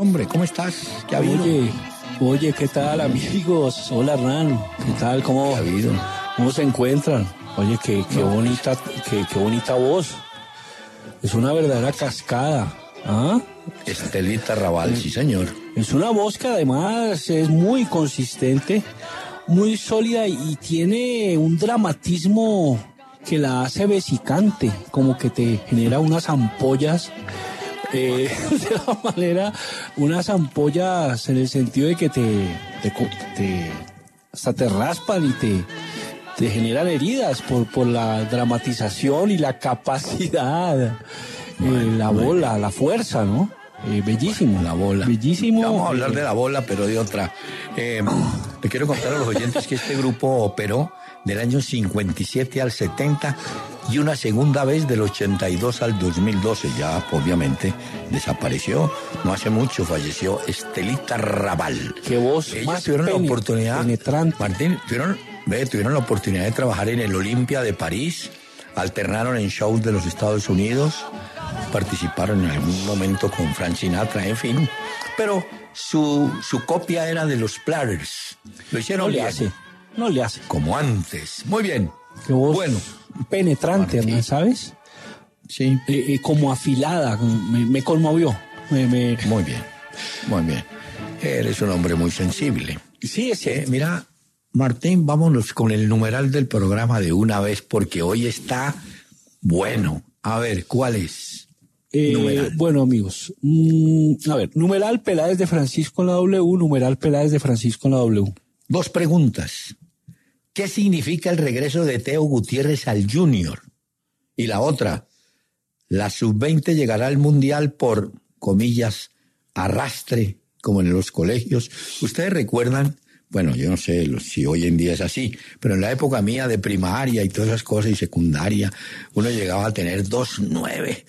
Hombre, ¿cómo estás? ¿Qué ha habido? Oye, ¿qué tal, amigos? Hola, Hernán. ¿Qué tal? ¿Cómo se encuentran? Oye, qué bonita voz. Es una verdadera cascada. ¿Ah? Estelita Raval, sí, señor. Es una voz que además es muy consistente, muy sólida y tiene un dramatismo que la hace vesicante, como que te genera unas ampollas. De la manera, unas ampollas en el sentido de que hasta te raspan y te generan heridas por la dramatización y la capacidad, la fuerza, ¿no? Bellísimo. La bola. Bellísimo. Vamos a hablar de la bola, pero de otra. Le quiero contar a los oyentes que este grupo operó del año 57 al 70 y una segunda vez del 82 al 2012. Ya, obviamente, desapareció. No hace mucho falleció Estelita Raval. Qué voz. Ellos más tuvieron la oportunidad, penetrante. Martín, tuvieron la oportunidad de trabajar en el Olympia de París, alternaron en shows de los Estados Unidos, participaron en algún momento con Frank Sinatra, en fin. Pero su copia era de los Platters. Lo hicieron bien. No le hace. Como antes. Muy bien. Qué voz bueno. Penetrante, ¿no? ¿Sabes? Sí. Como afilada. Me conmovió. Muy bien. Muy bien. Eres un hombre muy sensible. Sí, es cierto. Mira, Martín, vámonos con el numeral del programa de una vez porque hoy está bueno. A ver, ¿cuál es? Bueno, amigos. A ver, numeral Peláez de Francisco en la W, numeral Peláez de Francisco en la W. 2 preguntas. ¿Qué significa el regreso de Teo Gutiérrez al Junior? Y la otra, la sub-20 llegará al Mundial por, comillas, arrastre, como en los colegios. Ustedes recuerdan, bueno, yo no sé si hoy en día es así, pero en la época mía de primaria y todas esas cosas y secundaria, uno llegaba a tener 2.9,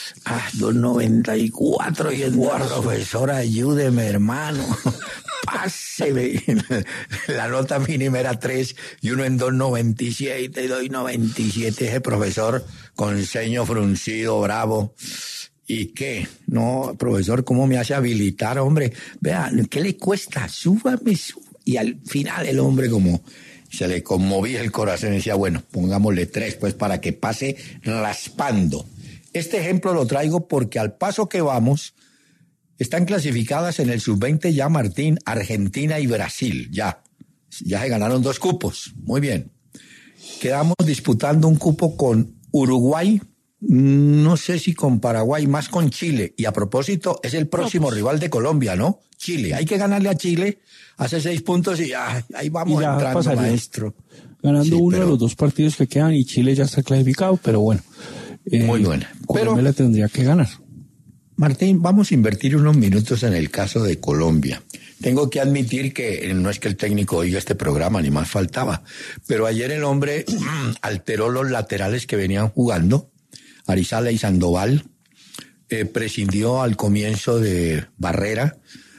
2.94 y el profesor, ayúdeme, hermano. Páseme. La nota mínima era 3 y uno en 2.97, doy 97, ese profesor con ceño fruncido, bravo. ¿Y qué? No, profesor, ¿cómo me hace habilitar, hombre? Vea, ¿qué le cuesta? Súbame. Y al final el hombre como se le conmovía el corazón y decía, bueno, pongámosle 3 pues para que pase raspando. Este ejemplo lo traigo porque al paso que vamos, están clasificadas en el sub-20 ya, Martín, Argentina y Brasil, ya se ganaron 2 cupos, muy bien. Quedamos disputando un cupo con Uruguay, no sé si con Paraguay, más con Chile. Y a propósito, es el próximo rival de Colombia, ¿no? Chile, hay que ganarle a Chile, hace 6 puntos y ahí vamos entrando, pasaría, maestro. Ganando uno de los 2 partidos que quedan y Chile ya está clasificado, pero bueno. Muy buena. Colombia la tendría que ganar. Martín, vamos a invertir unos minutos en el caso de Colombia. Tengo que admitir que no es que el técnico oiga este programa, ni más faltaba, pero ayer el hombre alteró los laterales que venían jugando, Arizala y Sandoval, prescindió al comienzo de Barrera,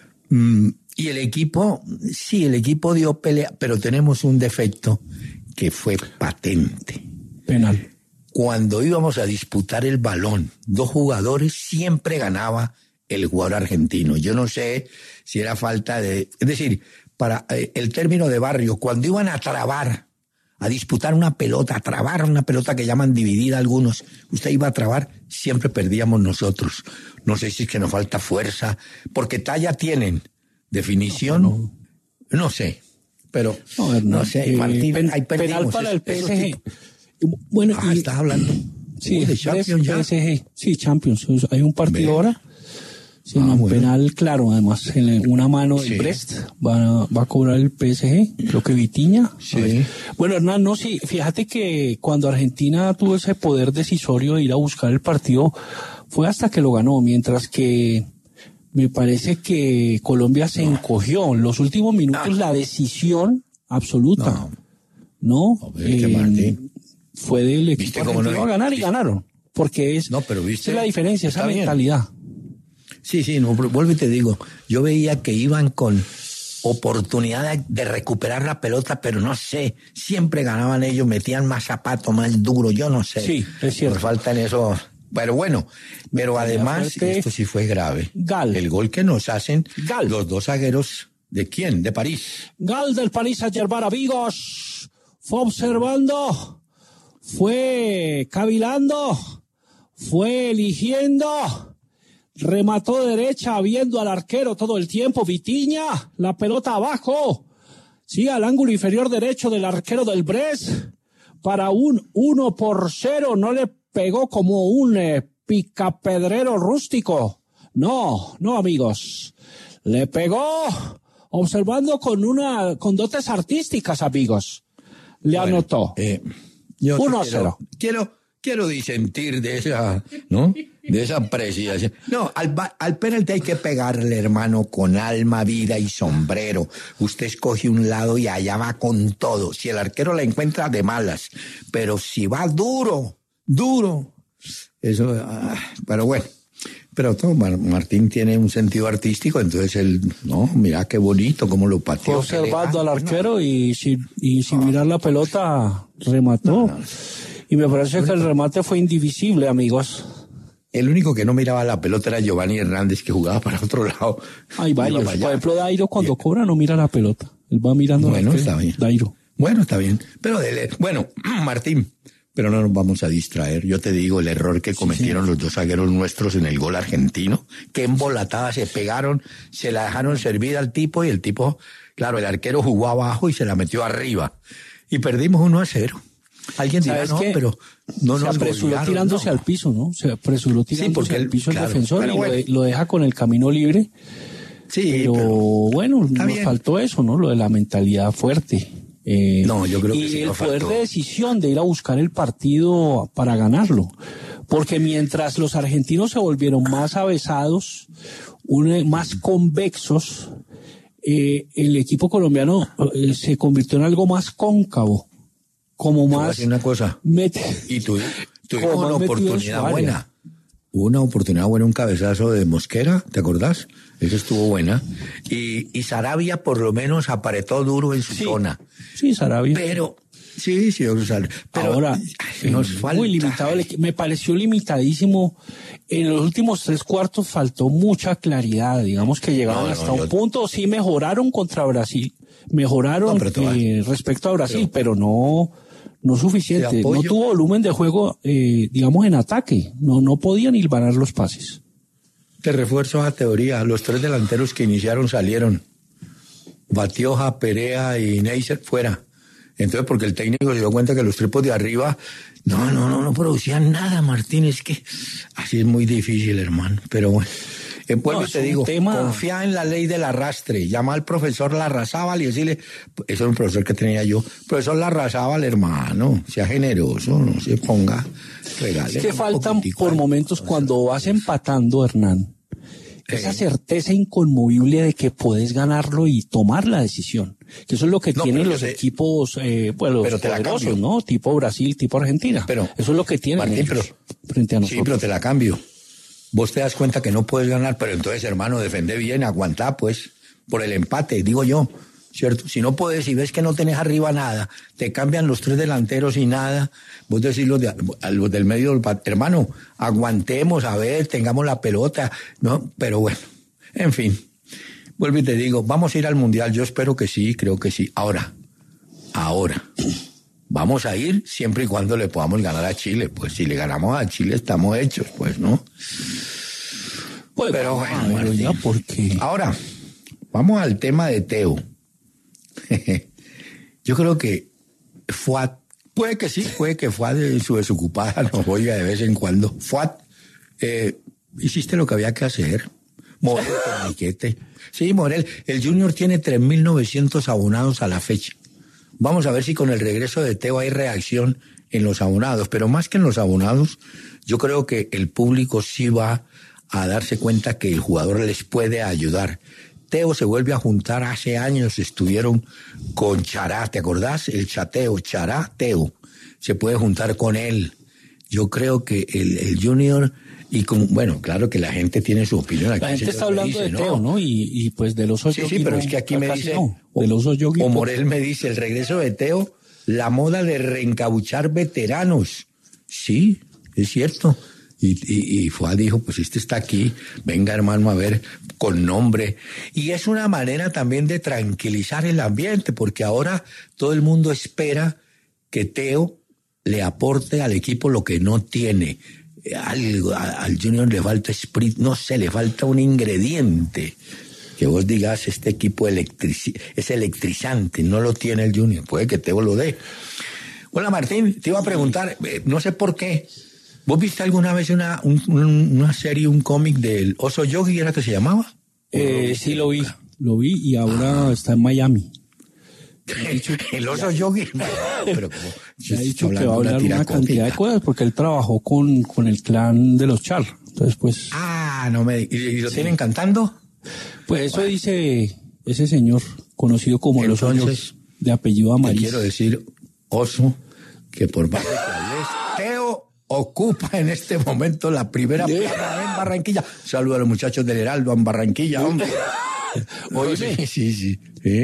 y el equipo dio pelea, pero tenemos un defecto que fue patente. Penal. Cuando íbamos a disputar el balón, 2 jugadores, siempre ganaba el jugador argentino. Yo no sé si era falta de... Es decir, para el término de barrio, cuando iban a trabar, a disputar una pelota, a trabar una pelota que llaman dividida algunos, usted iba a trabar, siempre perdíamos nosotros. No sé si es que nos falta fuerza, porque talla tienen, definición, no sé. Pero, no sé, Martín, ahí perdimos. Penal para el PSG. Bueno, estás hablando. Sí, de Champions ya. PSG. Sí, Champions. Hay un partido ahora. Sí, un penal, claro, además, en una mano del Brest va a cobrar el PSG, creo que Vitinha. Sí. Bueno, Hernán, no, sí, fíjate que cuando Argentina tuvo ese poder decisorio de ir a buscar el partido, fue hasta que lo ganó, mientras que me parece que Colombia se encogió. En los últimos minutos, la decisión absoluta. No, Martín. Fue del equipo argentino a ganar y ganaron. Porque es la diferencia, esa mentalidad. Sí, no, vuelvo y te digo, yo veía que iban con oportunidad de recuperar la pelota, pero no sé, siempre ganaban ellos, metían más zapato, más duro, yo no sé. Sí, es cierto. Por falta en eso Pero bueno, pero además, fuerte. esto sí fue grave. Gal. El gol que nos hacen Gal. los dos zagueros, ¿de quién? De París. Gal del Paris Saint-Germain, amigos. Fue observando, fue cavilando, fue eligiendo, remató derecha, viendo al arquero todo el tiempo. Vitinha, la pelota abajo. Sí, al ángulo inferior derecho del arquero del Brest. Para un 1-0, no le pegó como un picapedrero rústico. No, amigos. Le pegó observando con dotes artísticas, amigos. Le anotó. Yo 1-0. Quiero disentir de esa, ¿no? De esa apreciación. No, al penalti hay que pegarle, hermano, con alma, vida y sombrero. Usted escoge un lado y allá va con todo. Si el arquero la encuentra, de malas. Pero si va duro, eso, pero bueno. Pero todo, Martín tiene un sentido artístico, entonces él, no, mira qué bonito, cómo lo pateó. Observando al arquero y sin mirar la pelota, remató. No. Y me parece que el remate fue indivisible, amigos. El único que no miraba la pelota era Giovanni Hernández, que jugaba para otro lado. Hay varios. Por ejemplo, Dairo cuando cobra no mira la pelota. Él va mirando la pelota. Bueno, está bien. Dairo. Bueno, está bien. Pero, bueno, Martín, pero no nos vamos a distraer. Yo te digo, el error que cometieron los dos zagueros nuestros en el gol argentino, que embolatada se pegaron, se la dejaron servir al tipo y el tipo, claro, el arquero jugó abajo y se la metió arriba. Y perdimos 1-0. Alguien dirá, no, pero no se apresuró tirándose al piso, ¿no? Se apresuró tirándose al piso el defensor y bueno, lo deja con el camino libre. Sí, pero bueno, nos faltó eso, ¿no? Lo de la mentalidad fuerte. No, yo creo que sí. Y el poder de decisión de ir a buscar el partido para ganarlo. Porque mientras los argentinos se volvieron más avesados, más convexos, el equipo colombiano se convirtió en algo más cóncavo. Como más. Una cosa. Y tuvimos una oportunidad buena. Una oportunidad buena, un cabezazo de Mosquera, ¿te acordás? Eso estuvo buena. Y Sarabia por lo menos apretó duro en su zona. Sí, Sarabia. Pero, sí, pero ahora, nos falta. Muy limitado. Me pareció limitadísimo. En los últimos 3/4 faltó mucha claridad. Digamos que llegaron hasta un punto. Sí mejoraron contra Brasil. Mejoraron respecto a Brasil, pero no suficiente. No tuvo volumen de juego, digamos, en ataque. No podían hilvanar los pases. Te refuerzo esa teoría. Los 3 delanteros que iniciaron salieron. Batioja, Perea y Neisser fuera. Entonces, porque el técnico se dio cuenta que los tripos de arriba no producían nada, Martín. Es que así es muy difícil, hermano. Pero bueno. En pueblo te digo, confía en la ley del arrastre. Llama al profesor Larrazábal y decirle, eso era un profesor que tenía yo, profesor Larrazábal, hermano, sea generoso, no se ponga, regale. Es que faltan por momentos cuando vas empatando, Hernán, esa certeza inconmovible de que puedes ganarlo y tomar la decisión. Que eso es lo que tienen los equipos, los poderosos, ¿no? Tipo Brasil, tipo Argentina. Pero eso es lo que tienen Martín, frente a nosotros. Sí, pero te la cambio. Vos te das cuenta que no puedes ganar, pero entonces, hermano, defende bien, aguantá, pues, por el empate, digo yo, ¿cierto? Si no puedes, si ves que no tenés arriba nada, te cambian los 3 delanteros y nada, vos decís los del medio, hermano, aguantemos, a ver, tengamos la pelota, ¿no? Pero bueno, en fin, vuelvo y te digo, vamos a ir al Mundial, yo espero que sí, creo que sí. Ahora, vamos a ir siempre y cuando le podamos ganar a Chile. Pues si le ganamos a Chile estamos hechos, pues, ¿no? Pues, pero bueno, ya porque... Ahora, vamos al tema de Teo. Yo creo que Fuat, puede que Fuat en su desocupada nos oiga de vez en cuando. Fuat, hiciste lo que había que hacer. Morel, torniquete. Sí, Morel, el Junior tiene 3.900 abonados a la fecha. Vamos a ver si con el regreso de Teo hay reacción en los abonados, pero más que en los abonados, yo creo que el público sí va a darse cuenta que el jugador les puede ayudar. Teo se vuelve a juntar, hace años estuvieron con Chará, ¿te acordás? El chateo, Chará, Teo, se puede juntar con él. Yo creo que el Junior, y bueno, claro que la gente tiene su opinión. La gente está hablando de Teo, ¿no? Y pues de los ocho. Sí, pero es que aquí me dice, de los o Morel me dice, el regreso de Teo, la moda de reencabuchar veteranos. Sí, es cierto. Y fue, dijo, pues este está aquí, venga hermano a ver, con nombre. Y es una manera también de tranquilizar el ambiente, porque ahora todo el mundo espera que Teo le aporte al equipo lo que no tiene. Al Junior le falta esprit, no sé, le falta un ingrediente. Que vos digas, este equipo es electrizante, no lo tiene el Junior, puede que Teo lo dé. Hola Martín, te iba a preguntar, no sé por qué, ¿vos viste alguna vez una serie, un cómic del Oso Yogi, era que se llamaba? Sí, lo vi y ahora está en Miami. El Oso Yogi, pero como ha dicho que va a hablar una cantidad de cosas porque él trabajó con el clan de los Char. Entonces, pues. No me ¿y lo tienen cantando? Pues eso dice ese señor, conocido como Los Osos, de apellido Amariz. Quiero decir, Oso, que por más de que hables, Teo ocupa en este momento la primera plaza en Barranquilla. Saludos a los muchachos del Heraldo en Barranquilla, hombre. Oye, sí.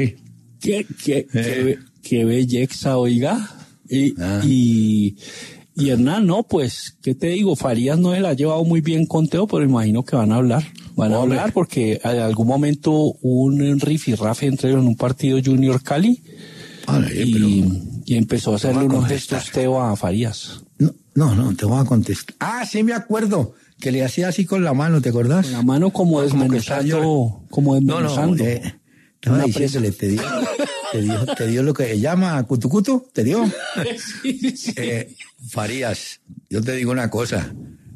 Qué belleza, oiga. Y Hernán, no, pues, ¿qué te digo? Farías no se la ha llevado muy bien con Teo, pero imagino que van a hablar. Van a hablar porque en algún momento hubo un rifirrafe entre ellos en un partido Junior Cali y empezó a hacerle unos gestos Teo a Farías. No, te voy a contestar. Sí me acuerdo que le hacía así con la mano, ¿te acordás? Con la mano como desmenuzando. Estaba diciéndole, te dio lo que se llama cutucuto, ¿te dio? Sí. Farías, yo te digo una cosa.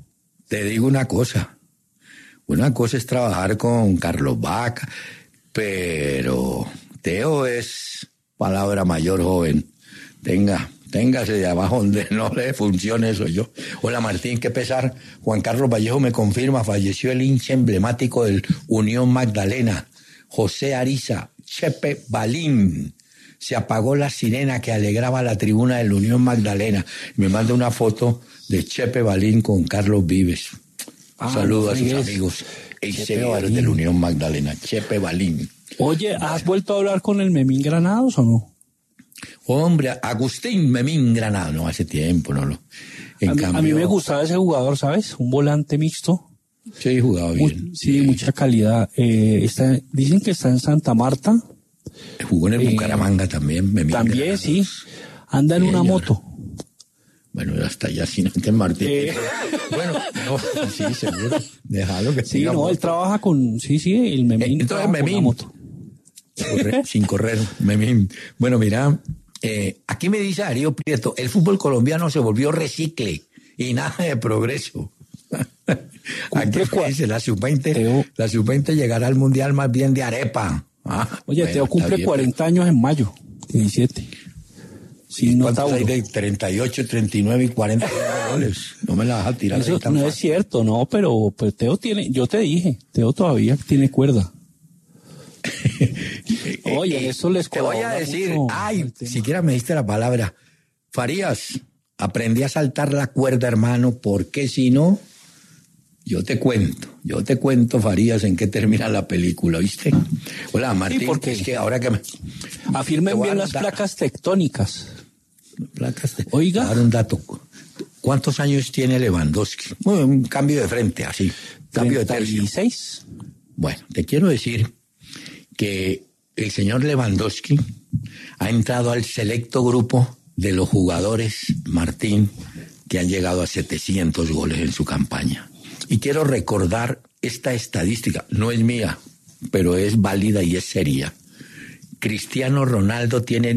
Una cosa es trabajar con Carlos Vaca, pero Teo es palabra mayor, joven. Téngase de abajo donde no le funcione eso yo. Hola Martín, qué pesar. Juan Carlos Vallejo me confirma, falleció el hincha emblemático del Unión Magdalena, José Ariza, Chepe Balín. Se apagó la sirena que alegraba la tribuna del Unión Magdalena. Me manda una foto de Chepe Balín con Carlos Vives. Saludos a sus amigos y seguidores del Unión Magdalena. Chepe Balín. Oye, ¿has vuelto a hablar con el Memín Granados o no? Hombre, Agustín Memín Granados. No, hace tiempo, no. A mí me gustaba ese jugador, ¿sabes? Un volante mixto. Sí, jugaba bien. Sí, mucha calidad. Dicen que está en Santa Marta. Jugó en el Bucaramanga también. Memín también, Granados. sí. Anda en una moto. Bueno, hasta allá sin Martín. Bueno, no, sí, seguro. Déjalo que sí, no, él trabaja con... Sí, el Memín. Entonces, Memín. Sin correr, Memín. Bueno, mira, aquí me dice Darío Prieto, el fútbol colombiano se volvió recicle y nada de progreso. Aquí dice, la sub-20 llegará al Mundial más bien de arepa. Oye, bueno, Teo cumple 40 años en mayo, 17. Sí, ¿cuántos hay de 38, 39 y 40 goles? No me la vas a tirar. Eso no fácil. Es cierto, no, pero Teo tiene, yo te dije, Teo todavía tiene cuerda. Oye, eso les te voy a decir, siquiera me diste la palabra. Farías, aprendí a saltar la cuerda, hermano, porque si no, yo te cuento, Farías, en qué termina la película, ¿viste? Hola, Martín, sí, porque es que ahora que me... Afirmen bien las placas tectónicas. Oiga. Dar un dato. ¿Cuántos años tiene Lewandowski? Bueno, un cambio de frente, así. Cambio de tercio. 36. Bueno, te quiero decir que el señor Lewandowski ha entrado al selecto grupo de los jugadores, Martín, que han llegado a 700 goles en su campaña. Y quiero recordar esta estadística, no es mía, pero es válida y es seria. Cristiano Ronaldo tiene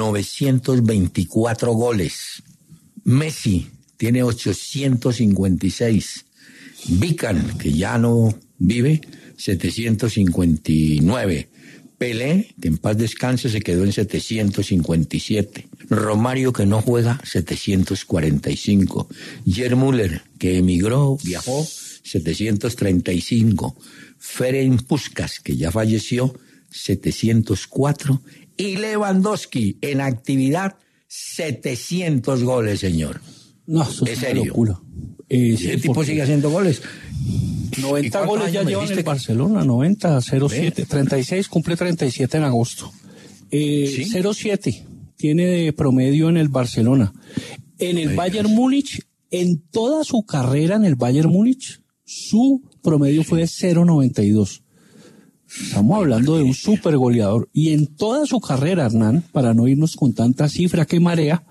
924 goles. Messi tiene 856. Vican, que ya no vive, 759. Pelé, que en paz descanse, se quedó en 757. Romario, que no juega, 745. Gerd Müller, que emigró, viajó, 735. Ferenc Puskás, que ya falleció, 704. Y Lewandowski, en actividad, 700 goles, señor. No, eso es serio. Locura. ¿Ese tipo sigue haciendo goles? 90 goles ya lleva en el Barcelona, 90, 07, 36, cumple 37 en agosto. ¿Sí? 07 tiene de promedio en el Barcelona. En el Bayern Múnich En toda su carrera en el Bayern Múnich, su promedio fue de 0.92. Estamos hablando de un super goleador. Y en toda su carrera, Hernán, para no irnos con tanta cifra que marea,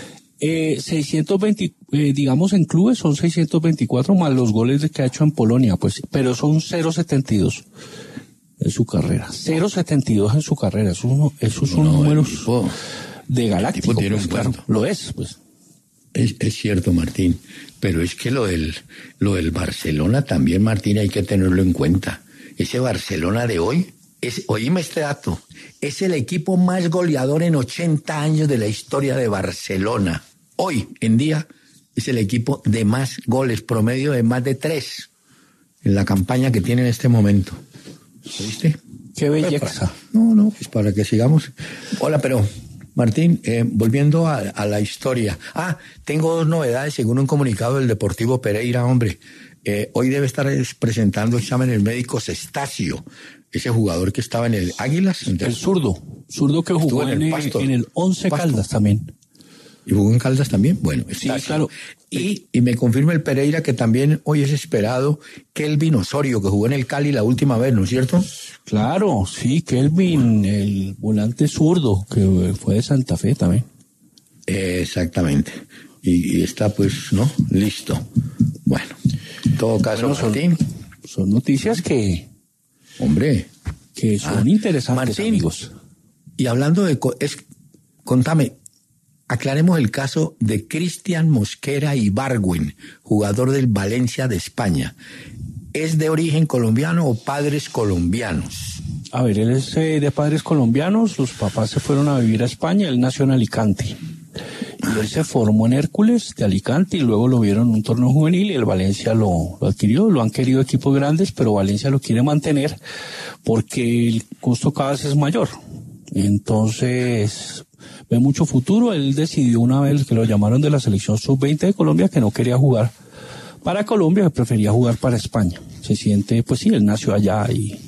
620, digamos en clubes son 624 más los goles que ha hecho en Polonia, pues, pero son 0.72 en su carrera. 0.72 en su carrera. Esos son números de galáctico. Pues, claro, lo es, pues. Es cierto, Martín, pero es que lo del Barcelona también, Martín, hay que tenerlo en cuenta. Ese Barcelona de hoy, oíme este dato, es el equipo más goleador en 80 años de la historia de Barcelona. Hoy en día es el equipo de más goles, promedio de más de 3 en la campaña que tiene en este momento. ¿Viste? Qué belleza. No, pues para que sigamos. Hola, pero Martín, volviendo a la historia. Tengo 2 novedades según un comunicado del Deportivo Pereira, hombre. Hoy debe estar presentando exámenes médicos Estacio, ese jugador que estaba en el Águilas. El zurdo que jugó en el 11 Caldas también. ¿Y jugó en Caldas también? Bueno, Estacio. Sí, claro. Y me confirma el Pereira que también hoy es esperado Kelvin Osorio, que jugó en el Cali la última vez, ¿no es cierto? Claro, sí, Kelvin, el volante zurdo, que fue de Santa Fe también. Exactamente. Y está, pues, ¿no? Listo. Bueno, en todo caso, Martín. Son noticias que... Hombre. Que son interesantes, Martín, amigos. Y hablando de... contame, aclaremos el caso de Cristian Mosquera Ibargüen, jugador del Valencia de España. ¿Es de origen colombiano o padres colombianos? A ver, él es de padres colombianos, sus papás se fueron a vivir a España, él nació en Alicante. Y él se formó en Hércules de Alicante y luego lo vieron en un torneo juvenil y el Valencia lo adquirió. Lo han querido equipos grandes, pero Valencia lo quiere mantener porque el costo cada vez es mayor. Entonces, ve mucho futuro. Él decidió una vez que lo llamaron de la selección sub-20 de Colombia que no quería jugar para Colombia, que prefería jugar para España. Se siente, pues sí, él nació allá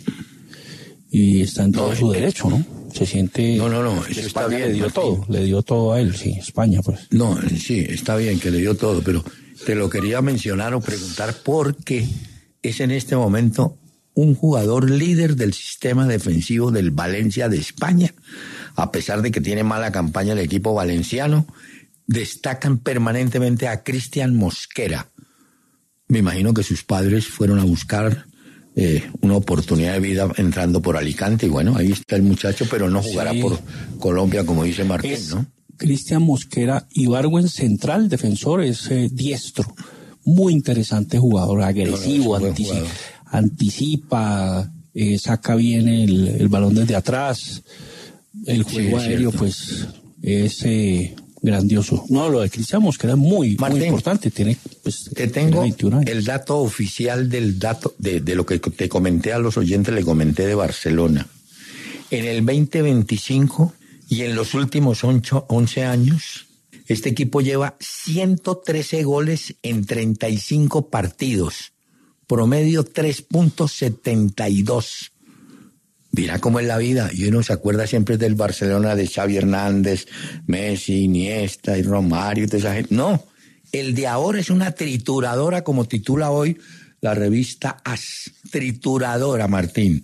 y está en todo su derecho, ¿no? Se siente... No, eso está bien. Le dio todo a él, sí, España, pues. No, sí, está bien que le dio todo, pero te lo quería mencionar o preguntar porque es en este momento un jugador líder del sistema defensivo del Valencia de España. A pesar de que tiene mala campaña el equipo valenciano, destacan permanentemente a Cristian Mosquera. Me imagino que sus padres fueron a buscar una oportunidad de vida entrando por Alicante y bueno, ahí está el muchacho, pero no jugará por Colombia como dice Martín, ¿no? Cristian Mosquera Ibargüen, central, defensor, es diestro, muy interesante jugador, agresivo, anticipa, saca bien el balón desde atrás, el juego aéreo pues es grandioso. No, lo de Cristian Mosquera es muy importante. Tiene, pues, te tengo 21 años. El dato oficial de lo que te comenté a los oyentes, le comenté de Barcelona. En el 2025 y en los últimos 11 años, este equipo lleva 113 goles en 35 partidos. Promedio 3.72. Mira cómo es la vida. Y uno se acuerda siempre del Barcelona de Xavi Hernández, Messi, Iniesta y Romario y toda esa gente. No, el de ahora es una trituradora, como titula hoy la revista AS. Trituradora, Martín.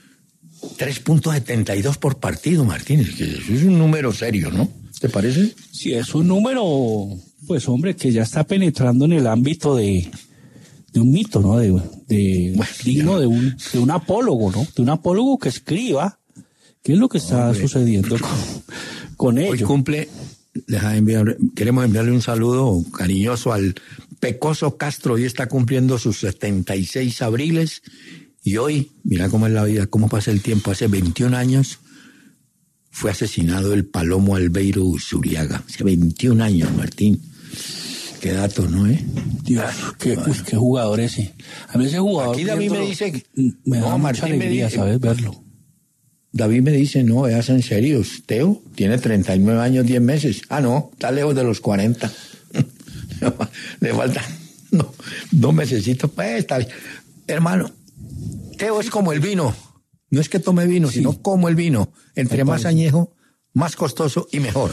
3.72 por partido, Martín. Eso es un número serio, ¿no? ¿Te parece? Sí, es un número, pues hombre, que ya está penetrando en el ámbito de un mito, ¿no? Digno de un apólogo, ¿no? De un apólogo que escriba qué es lo que está sucediendo con ello. Hoy cumple, queremos enviarle un saludo cariñoso al Pecoso Castro. Hoy está cumpliendo sus 76 abriles y hoy, mira cómo es la vida, cómo pasa el tiempo. Hace 21 años fue asesinado el Palomo Albeiro Usuriaga. Hace 21 años, Martín. Qué datos, ¿no, Dios, qué jugador ese. A mí ese jugador... Aquí David me dice que... Me da mucha alegría, ¿sabes? Verlo. David me dice, no, veas en serio, Teo tiene 39 años, 10 meses. No, está lejos de los 40. Le faltan 2 mesecitos, pues está bien. Hermano, Teo es como el vino. No es que tome vino, sino como el vino. Entre más añejo, más costoso y mejor.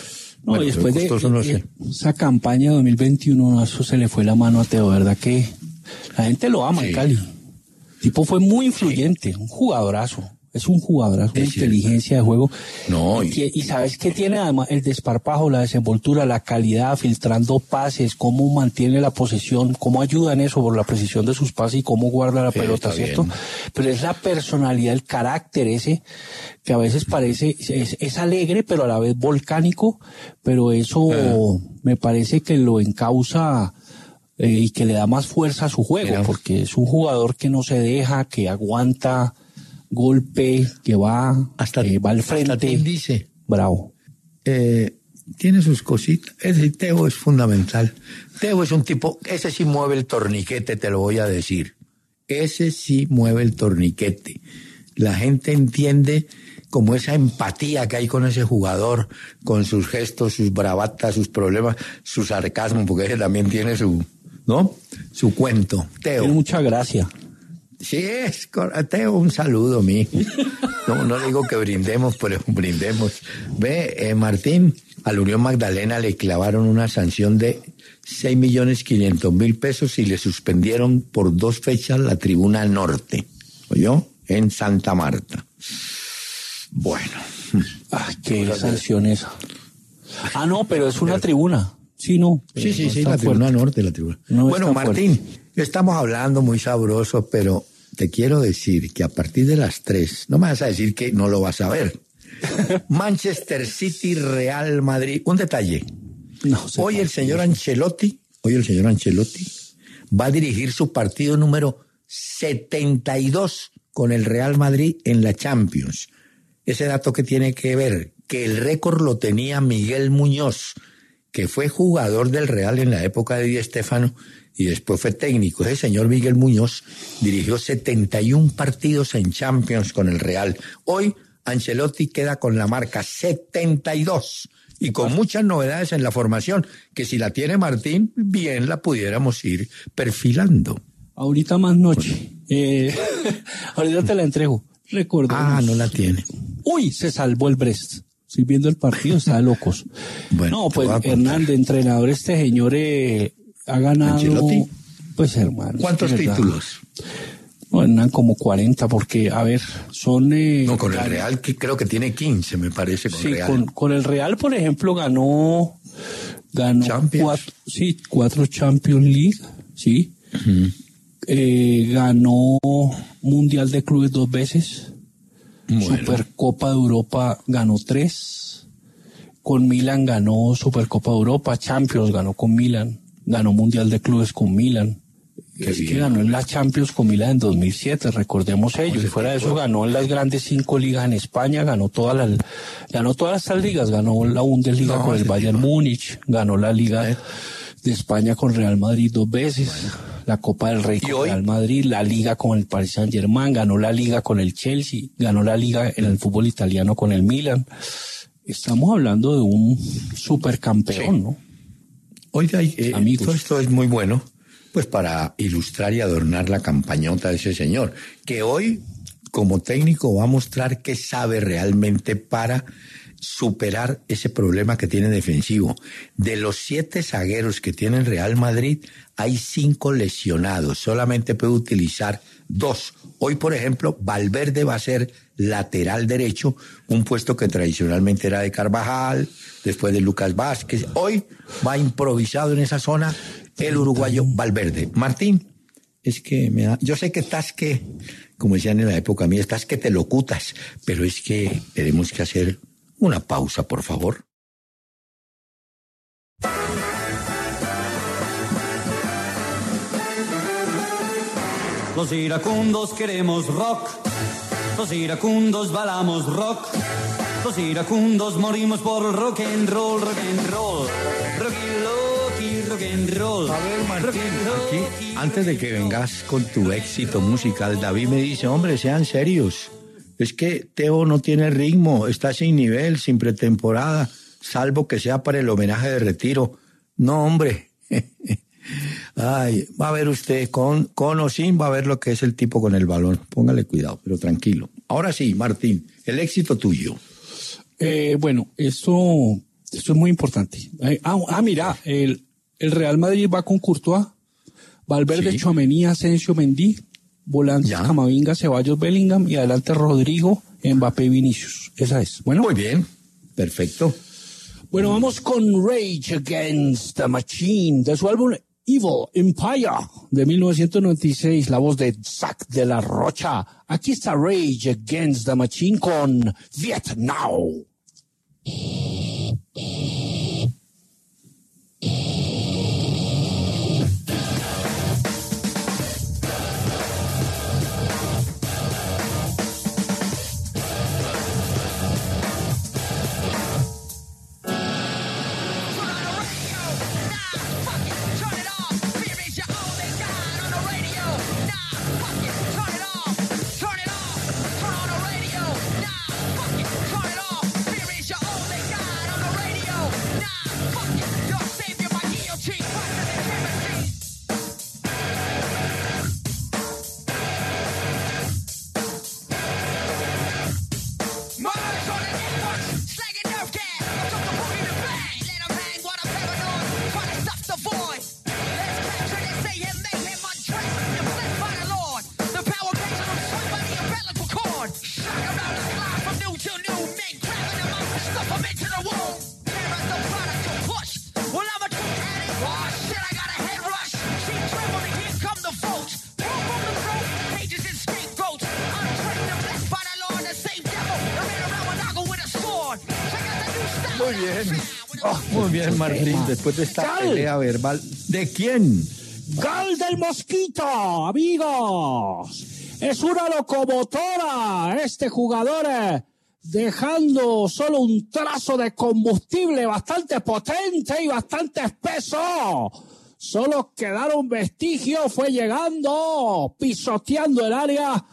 No, bueno, y después de no sé. esa campaña de 2021, eso se le fue la mano a Teo, ¿verdad? Que la gente lo ama en Cali. El tipo fue muy influyente, un jugadorazo. Es un jugadorazo, una inteligencia de juego. No, y sabes qué tiene además el desparpajo, la desenvoltura, la calidad, filtrando pases, cómo mantiene la posesión, cómo ayuda en eso por la precisión de sus pases y cómo guarda la pelota, ¿cierto? Bien. Pero es la personalidad, el carácter ese, que a veces parece, es alegre, pero a la vez volcánico, pero eso me parece que lo encausa y que le da más fuerza a su juego, porque es un jugador que no se deja, que aguanta golpe, que va al frente. Hasta dice. Bravo. Tiene sus cositas. Teo es fundamental. Teo es un tipo, ese sí mueve el torniquete, te lo voy a decir. Ese sí mueve el torniquete. La gente entiende como esa empatía que hay con ese jugador, con sus gestos, sus bravatas, sus problemas, su sarcasmo, porque ese también tiene su cuento. Teo. Tiene mucha gracia. Sí, Teo, un saludo, mi. No digo que brindemos, pero brindemos. Ve, Martín, a la Unión Magdalena le clavaron una sanción de 6.500.000 pesos y le suspendieron por 2 fechas la tribuna norte. ¿Oyó? En Santa Marta. Bueno. Ay, qué sanción esa. Ah, no, pero es una tribuna. Sí, no. Sí, la tribuna norte, la tribuna. No bueno, Martín, estamos hablando muy sabroso, pero te quiero decir que a partir de las 3, no me vas a decir que no lo vas a ver. Manchester City, Real Madrid. Un detalle. Hoy el señor Ancelotti va a dirigir su partido número 72 con el Real Madrid en la Champions. Ese dato que tiene que ver, que el récord lo tenía Miguel Muñoz, que fue jugador del Real en la época de Di Stéfano y después fue técnico. Ese señor Miguel Muñoz dirigió 71 partidos en Champions con el Real. Hoy Ancelotti queda con la marca 72 y con muchas novedades en la formación, que si la tiene Martín, bien la pudiéramos ir perfilando. Ahorita más noche. Ahorita te la entrego. Recordemos. No la tiene. Uy, se salvó el Brest. Estoy viendo el partido, está de locos. Bueno, no, pues Hernández, entrenador, este señor ha ganado. ¿Ancelotti? Pues hermano. ¿Cuántos títulos? Bueno, como 40, porque, a ver, son... no, con el Real que creo que tiene 15, me parece, con Real. Con el Real, por ejemplo, ganó Champions. 4 Champions League, sí. Uh-huh. Ganó Mundial de Clubes 2 veces. Bueno. Supercopa de Europa ganó 3. Con Milan ganó Supercopa de Europa. Champions ganó con Milan. Ganó Mundial de Clubes con Milan. Que ganó en la Champions con Milan en 2007, recordemos ello. Y fuera de eso ganó en las grandes 5 ligas en España, ganó todas las ligas, ganó la Bundesliga con el Bayern Múnich, ganó la Liga de España con Real Madrid 2 veces, la Copa del Rey con Real Madrid, la Liga con el Paris Saint-Germain, ganó la Liga con el Chelsea, ganó la Liga en el fútbol italiano con el Milan. Estamos hablando de un supercampeón, ¿no? Oiga, amigos, esto es muy bueno, pues para ilustrar y adornar la campañota de ese señor, que hoy como técnico va a mostrar qué sabe realmente para superar ese problema que tiene defensivo. De los 7 zagueros que tiene el Real Madrid, hay 5 lesionados, solamente puede utilizar 2. Hoy, por ejemplo, Valverde va a ser lateral derecho, un puesto que tradicionalmente era de Carvajal, después de Lucas Vázquez. Hoy va improvisado en esa zona el uruguayo Valverde. Martín, es que me da... Yo sé que estás que, como decían en la época mía, estás que te locutas, pero es que tenemos que hacer una pausa, por favor. Los iracundos queremos rock, los iracundos bailamos rock, los iracundos morimos por rock and roll, rock and roll, rock and roll. A ver, Martín, aquí, antes de que vengas con tu éxito musical, David me dice, hombre, sean serios. Es que Teo no tiene ritmo, está sin nivel, sin pretemporada, salvo que sea para el homenaje de retiro. No, hombre. Ay, va a ver usted, con o sin, va a ver lo que es el tipo con el balón. Póngale cuidado, pero tranquilo. Ahora sí, Martín, el éxito tuyo. Bueno, esto Esto es muy importante. Mira, el Real Madrid va con Courtois, Valverde, sí. Tchouaméni, Asensio, Mendy, volantes Camavinga, Ceballos, Bellingham y adelante Rodrigo, Mbappé, Vinicius. Esa es. Bueno. Muy bien, perfecto. Bueno, vamos con Rage Against the Machine, de su álbum Evil Empire de 1996, la voz de Zack de la Rocha. Aquí está Rage Against the Machine con Vietnam. Muy bien, Martín, después de esta pelea verbal. ¿De quién? Gal del Mosquito, amigos. Es una locomotora este jugador, dejando solo un trazo de combustible bastante potente y bastante espeso. Solo quedaron vestigios, fue llegando, pisoteando el área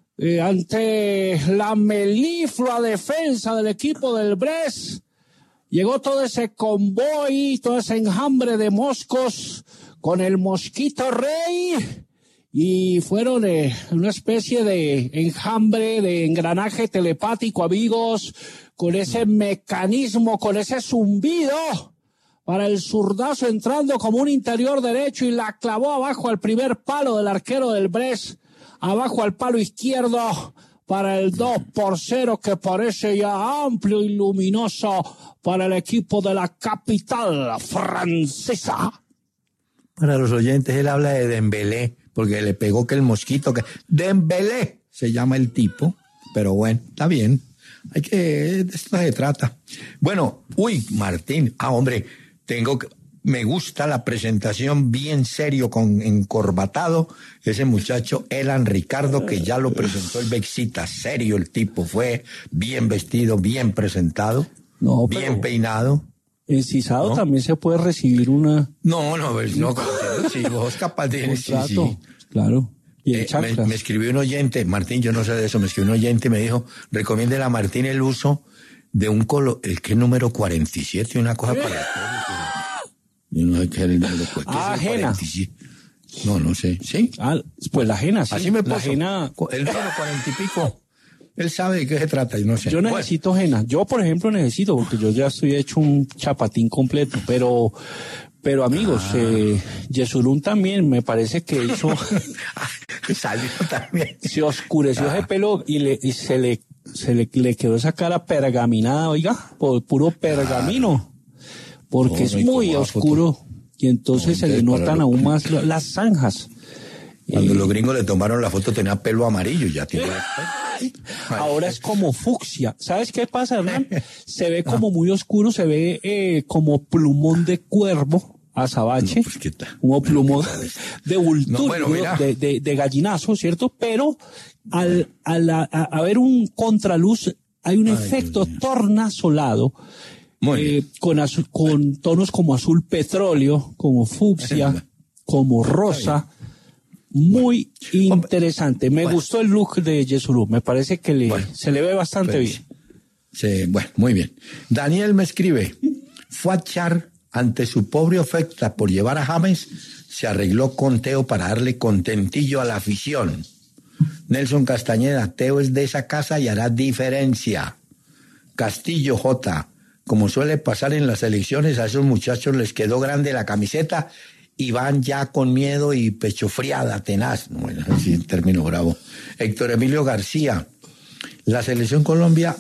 ante la meliflua defensa del equipo del Brest. Llegó todo ese convoy, todo ese enjambre de moscos con el Mosquito Rey y fueron una especie de enjambre, de engranaje telepático, amigos, con ese mecanismo, con ese zumbido para el zurdazo entrando como un interior derecho y la clavó abajo al primer palo del arquero del Brest, abajo al palo izquierdo para el 2-0 que parece ya amplio y luminoso para el equipo de la capital francesa. Para los oyentes, él habla de Dembélé, porque le pegó que el mosquito, que Dembélé se llama el tipo, pero bueno, está bien. De esto se trata. Bueno, Martín, hombre, me gusta la presentación bien serio, encorbatado, ese muchacho Elan Ricardo, que ya lo presentó el Bexita, serio el tipo, fue bien vestido, bien presentado, bien peinado. Encisado, ¿no? También se puede recibir una... No, si vos capaz de... Sí. Claro. Y me escribió un oyente, Martín, yo no sé de eso, me escribió un oyente y me dijo, recomiéndele a Martín el uso de un color, ¿qué número 47? Una cosa para el yo no sé qué es el número 47. Ajena. No sé, ¿sí? Pues la ajena, sí. Así me puso. La ajena... El número 40 y pico. Él sabe de qué se trata y no sé. Yo necesito ajena. Yo, por ejemplo, necesito, porque yo ya estoy hecho un chapatín completo, pero amigos, Yesurún también me parece que hizo... Salió también. Se oscureció ese pelo y se le quedó esa cara pergaminada, oiga, por puro pergamino. Porque es muy oscuro y entonces se le notan aún más las zanjas. Cuando los gringos le tomaron la foto tenía pelo amarillo, ya tiene... Ahora es como fucsia. ¿Sabes qué pasa, Hernán? Se ve como muy oscuro, se ve como plumón de cuervo, azabache, como plumón de vulturo, de gallinazo, ¿cierto? Pero al haber un contraluz, hay un efecto tornasolado, con tonos como azul petróleo, como fucsia, como rosa. Muy interesante. Me gustó el look de Yesurún. Me parece que se le ve bastante bien. Sí, muy bien. Daniel me escribe, fue a Char ante su pobre oferta por llevar a James, se arregló con Teo para darle contentillo a la afición. Nelson Castañeda, Teo es de esa casa y hará diferencia. Castillo J, como suele pasar en las elecciones, a esos muchachos les quedó grande la camiseta y van ya con miedo y pecho friada, tenaz. Bueno, así en término bravo. Héctor Emilio García, la selección Colombia...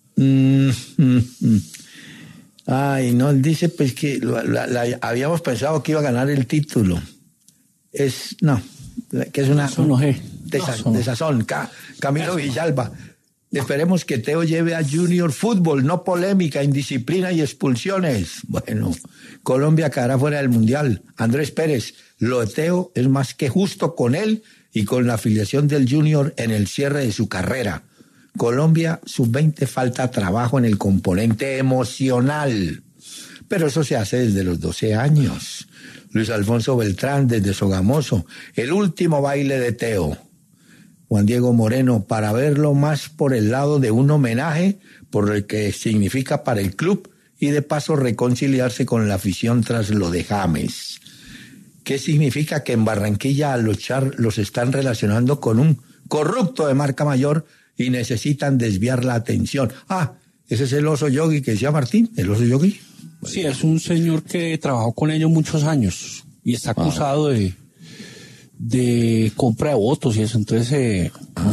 Ay, no, dice pues que habíamos pensado que iba a ganar el título. Que es una... Desazón. Camilo Villalba. Esperemos que Teo lleve a Junior fútbol, no polémica, indisciplina y expulsiones. Bueno, Colombia quedará fuera del Mundial. Andrés Pérez, lo de Teo es más que justo con él y con la afiliación del Junior en el cierre de su carrera. Colombia sub-20 falta trabajo en el componente emocional, pero eso se hace desde los 12 años. Luis Alfonso Beltrán desde Sogamoso, el último baile de Teo. Juan Diego Moreno, para verlo más por el lado de un homenaje, por lo que significa para el club y de paso reconciliarse con la afición tras lo de James. ¿Qué significa? Que en Barranquilla al luchar los están relacionando con un corrupto de marca mayor y necesitan desviar la atención. Ese es el oso yogi que decía Martín, el oso yogi. Sí, es un señor que trabajó con ellos muchos años y está acusado de compra de votos y eso, entonces,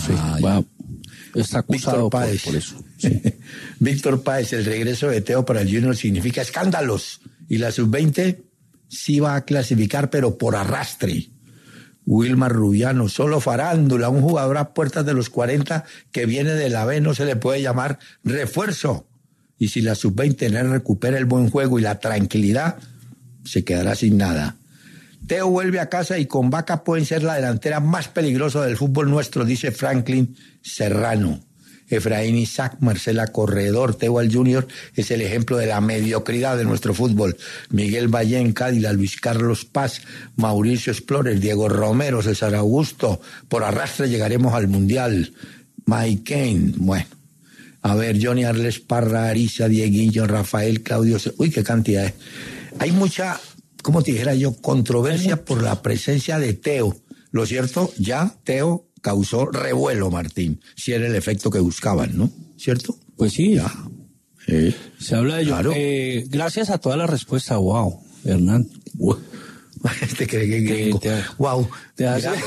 está acusado por eso. Sí. Víctor Páez, el regreso de Teo para el Junior significa escándalos y la sub-20 sí va a clasificar, pero por arrastre. Wilmar Rubiano, solo farándula, un jugador a puertas de los 40 que viene de la B no se le puede llamar refuerzo. Y si la sub-20 recupera el buen juego y la tranquilidad, se quedará sin nada. Teo vuelve a casa y con Vaca pueden ser la delantera más peligrosa del fútbol nuestro, dice Franklin Serrano. Efraín Isaac, Marcela Corredor, Teo al Junior es el ejemplo de la mediocridad de nuestro fútbol. Miguel Valle en Cádila, Luis Carlos Paz, Mauricio Explorer, Diego Romero, César Augusto. Por arrastre llegaremos al Mundial. Mike Kane, bueno. A ver, Johnny Arles Parra, Arisa, Dieguillo, Rafael, Claudio... Uy, qué cantidad. Hay mucha, como te dijera yo, controversia por la presencia de Teo. Lo cierto, ya Teo causó revuelo, Martín, si era el efecto que buscaban, ¿no? ¿Cierto? Pues sí. Ya. Se habla de ello. Claro. Gracias a toda la respuesta. Wow, Hernán. Este cree que wow. Te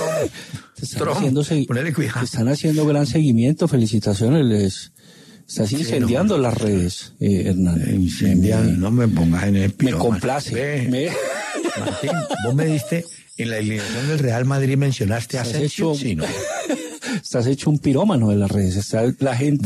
están haciendo gran seguimiento. Felicitaciones. Estás incendiando las redes, Hernán. Incendiando, no me pongas en el piroman. Me complace. Martín, vos me diste... En la alineación del Real Madrid mencionaste a Asensio, ¿sí, no? Estás hecho un pirómano de las redes. Está la gente.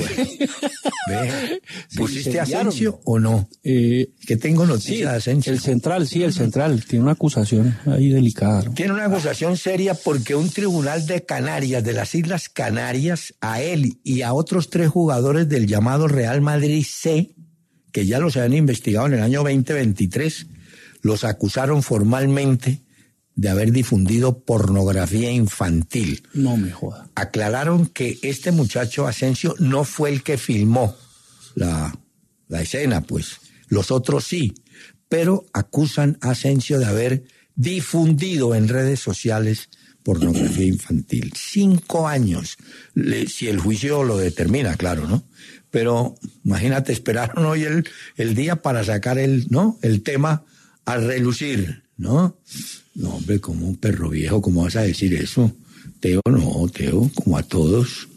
¿Pusiste a Asensio o no? Que tengo noticias de Asensio. El central. Tiene una acusación ahí delicada, ¿no? Tiene una acusación seria porque un tribunal de Canarias, de las Islas Canarias, a él y a otros 3 jugadores del llamado Real Madrid C, que ya los habían investigado en el año 2023, los acusaron formalmente de haber difundido pornografía infantil. No me joda. Aclararon que este muchacho Asensio no fue el que filmó la escena, pues. Los otros sí, pero acusan a Asensio de haber difundido en redes sociales pornografía infantil. 5 años, si el juicio lo determina, claro, ¿no? Pero imagínate, esperaron hoy el día para sacar el tema a relucir, ¿no? No, hombre, como un perro viejo, ¿cómo vas a decir eso? Teo, como a todos.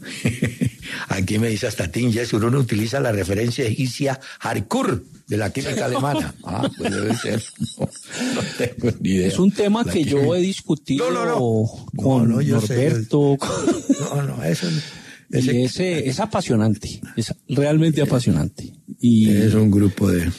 Aquí me dice hasta Tim Jesús, uno utiliza la referencia egipcia Harkur, de la química alemana. Pues debe ser. No tengo ni idea. Es un tema que yo he discutido con Norberto. Eso... Es apasionante, es realmente apasionante. Y es un grupo de...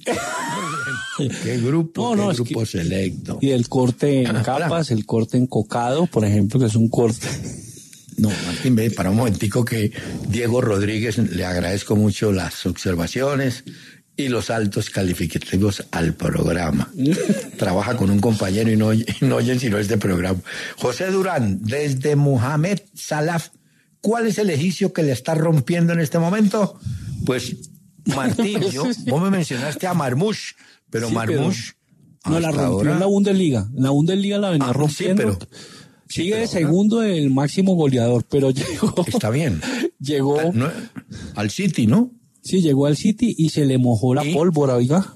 ¿Qué grupo? No, ¿qué grupo selecto? Y el corte en capas, el corte en cocado, por ejemplo, que es un corte... No, Martín, ve, para un momentico que Diego Rodríguez, le agradezco mucho las observaciones y los altos calificativos al programa. Trabaja con un compañero y no oyen sino este programa. José Durán, desde Mohamed Salaf, ¿cuál es el ejercicio que le está rompiendo en este momento? Pues, Martín, vos me mencionaste a Marmoush, pero sí, Marmoush... No, la rompió ahora... en la Bundesliga. En la Bundesliga la venía rompiendo. Sigue de segundo en el máximo goleador, pero llegó... Está bien. Llegó... Al City, ¿no? Sí, llegó al City y se le mojó la pólvora, oiga.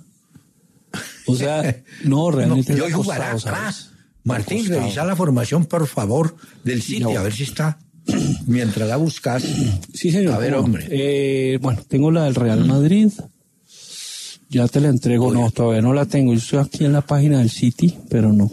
O sea, no, realmente y hoy jugará atrás. Martín, revisa la formación, por favor, del City, a ver si está. Mientras la buscas. Sí, señor. A ver, hombre. Bueno, tengo la del Real Madrid. Ya te la entrego. No, todavía no la tengo. Yo estoy aquí en la página del City, pero no.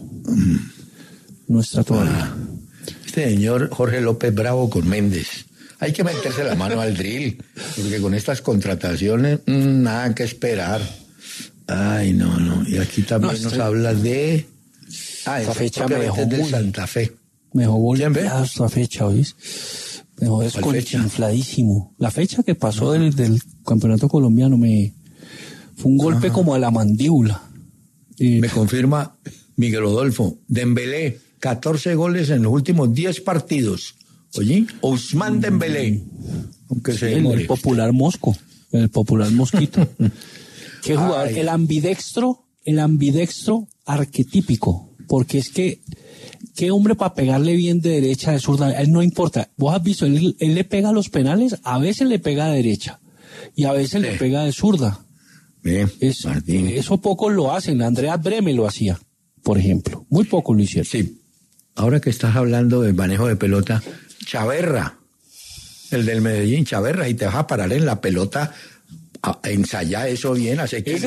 No está todavía. Este señor Jorge López Bravo con Méndez. Hay que meterse la mano al drill, porque con estas contrataciones, nada que esperar. Ay, no. Y aquí también nos habla de... esta fecha me dejó de Santa Fe. Me dejó golpeado esta fecha, ¿oís? Me dejó desconchinfladísimo. La fecha que pasó del campeonato colombiano fue un golpe como a la mandíbula. Me confirma Miguel Rodolfo. Dembélé, 14 goles en los últimos 10 partidos. Oye, Ousmane Dembélé. Aunque se demore. El popular mosco, el popular mosquito. ¿Qué jugador? El ambidextro arquetípico. Porque es que, qué hombre para pegarle bien de derecha, de zurda, él no importa. Vos has visto, él le pega a los penales, a veces le pega de derecha y a veces le pega de zurda. Bien, eso pocos lo hacen. Andreas Breme lo hacía, por ejemplo. Muy pocos lo hicieron. Sí. Ahora que estás hablando del manejo de pelota, Chaverra, el del Medellín, Chaverra, y te vas a parar en la pelota, ensayar eso bien,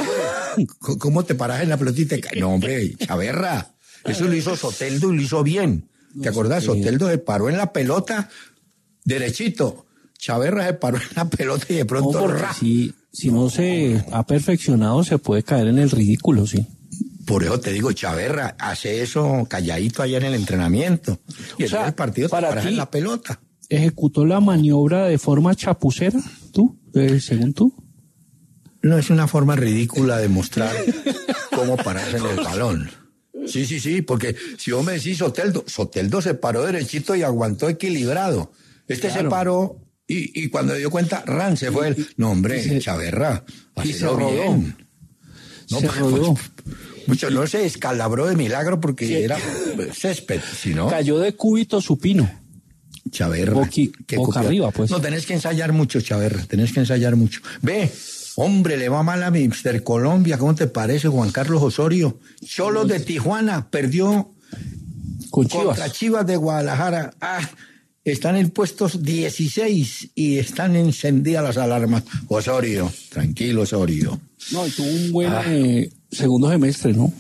¿cómo te paras en la pelota y te caes? No, hombre, Chaverra, eso lo hizo Soteldo y lo hizo bien. ¿Te acordás? Soteldo se paró en la pelota derechito. Chaverra se paró en la pelota y de pronto... Si no se ha perfeccionado, se puede caer en el ridículo, sí. Por eso te digo, Chaverra, hace eso calladito allá en el entrenamiento. Y el partido te paras en la pelota. ¿Ejecutó la maniobra de forma chapucera, tú, según tú? No, es una forma ridícula de mostrar cómo pararse en el balón. Sí, porque si vos me decís Soteldo se paró derechito y aguantó equilibrado. Se paró y cuando dio cuenta, se fue él. No, hombre, Chaverra, hacelo bien. No, mucho no se escalabró de milagro porque era césped, sino... Cayó de cúbito supino. Chaverra. Boca arriba, pues. No, tenés que ensayar mucho, Chaverra, tenés que ensayar mucho. Ve, hombre, le va mal a Mister Colombia, ¿cómo te parece, Juan Carlos Osorio? Cholos de Tijuana perdió contra Chivas de Guadalajara. Están en puestos 16 y están encendidas las alarmas. Osorio, tranquilo, Osorio. No, y tuvo un buen segundo semestre, ¿no?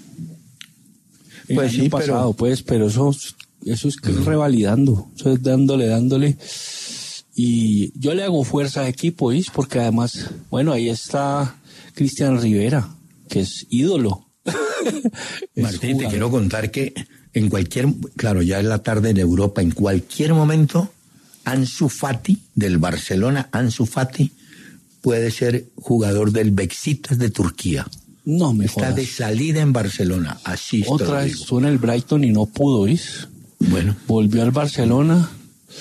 Pues sí, pasado, pero eso es revalidando, eso es dándole. Y yo le hago fuerza a equipo, ¿viste? Porque además, bueno, ahí está Cristian Rivera, que es ídolo. Martín, te quiero contar que claro, ya es la tarde en Europa, en cualquier momento, Ansu Fati, del Barcelona, Ansu Fati, puede ser jugador del Beşiktaş de Turquía. No me Está jodas. de salida en Barcelona, así otra vez estuvo en el Brighton y no pudo, ¿viste? Bueno. Volvió al Barcelona.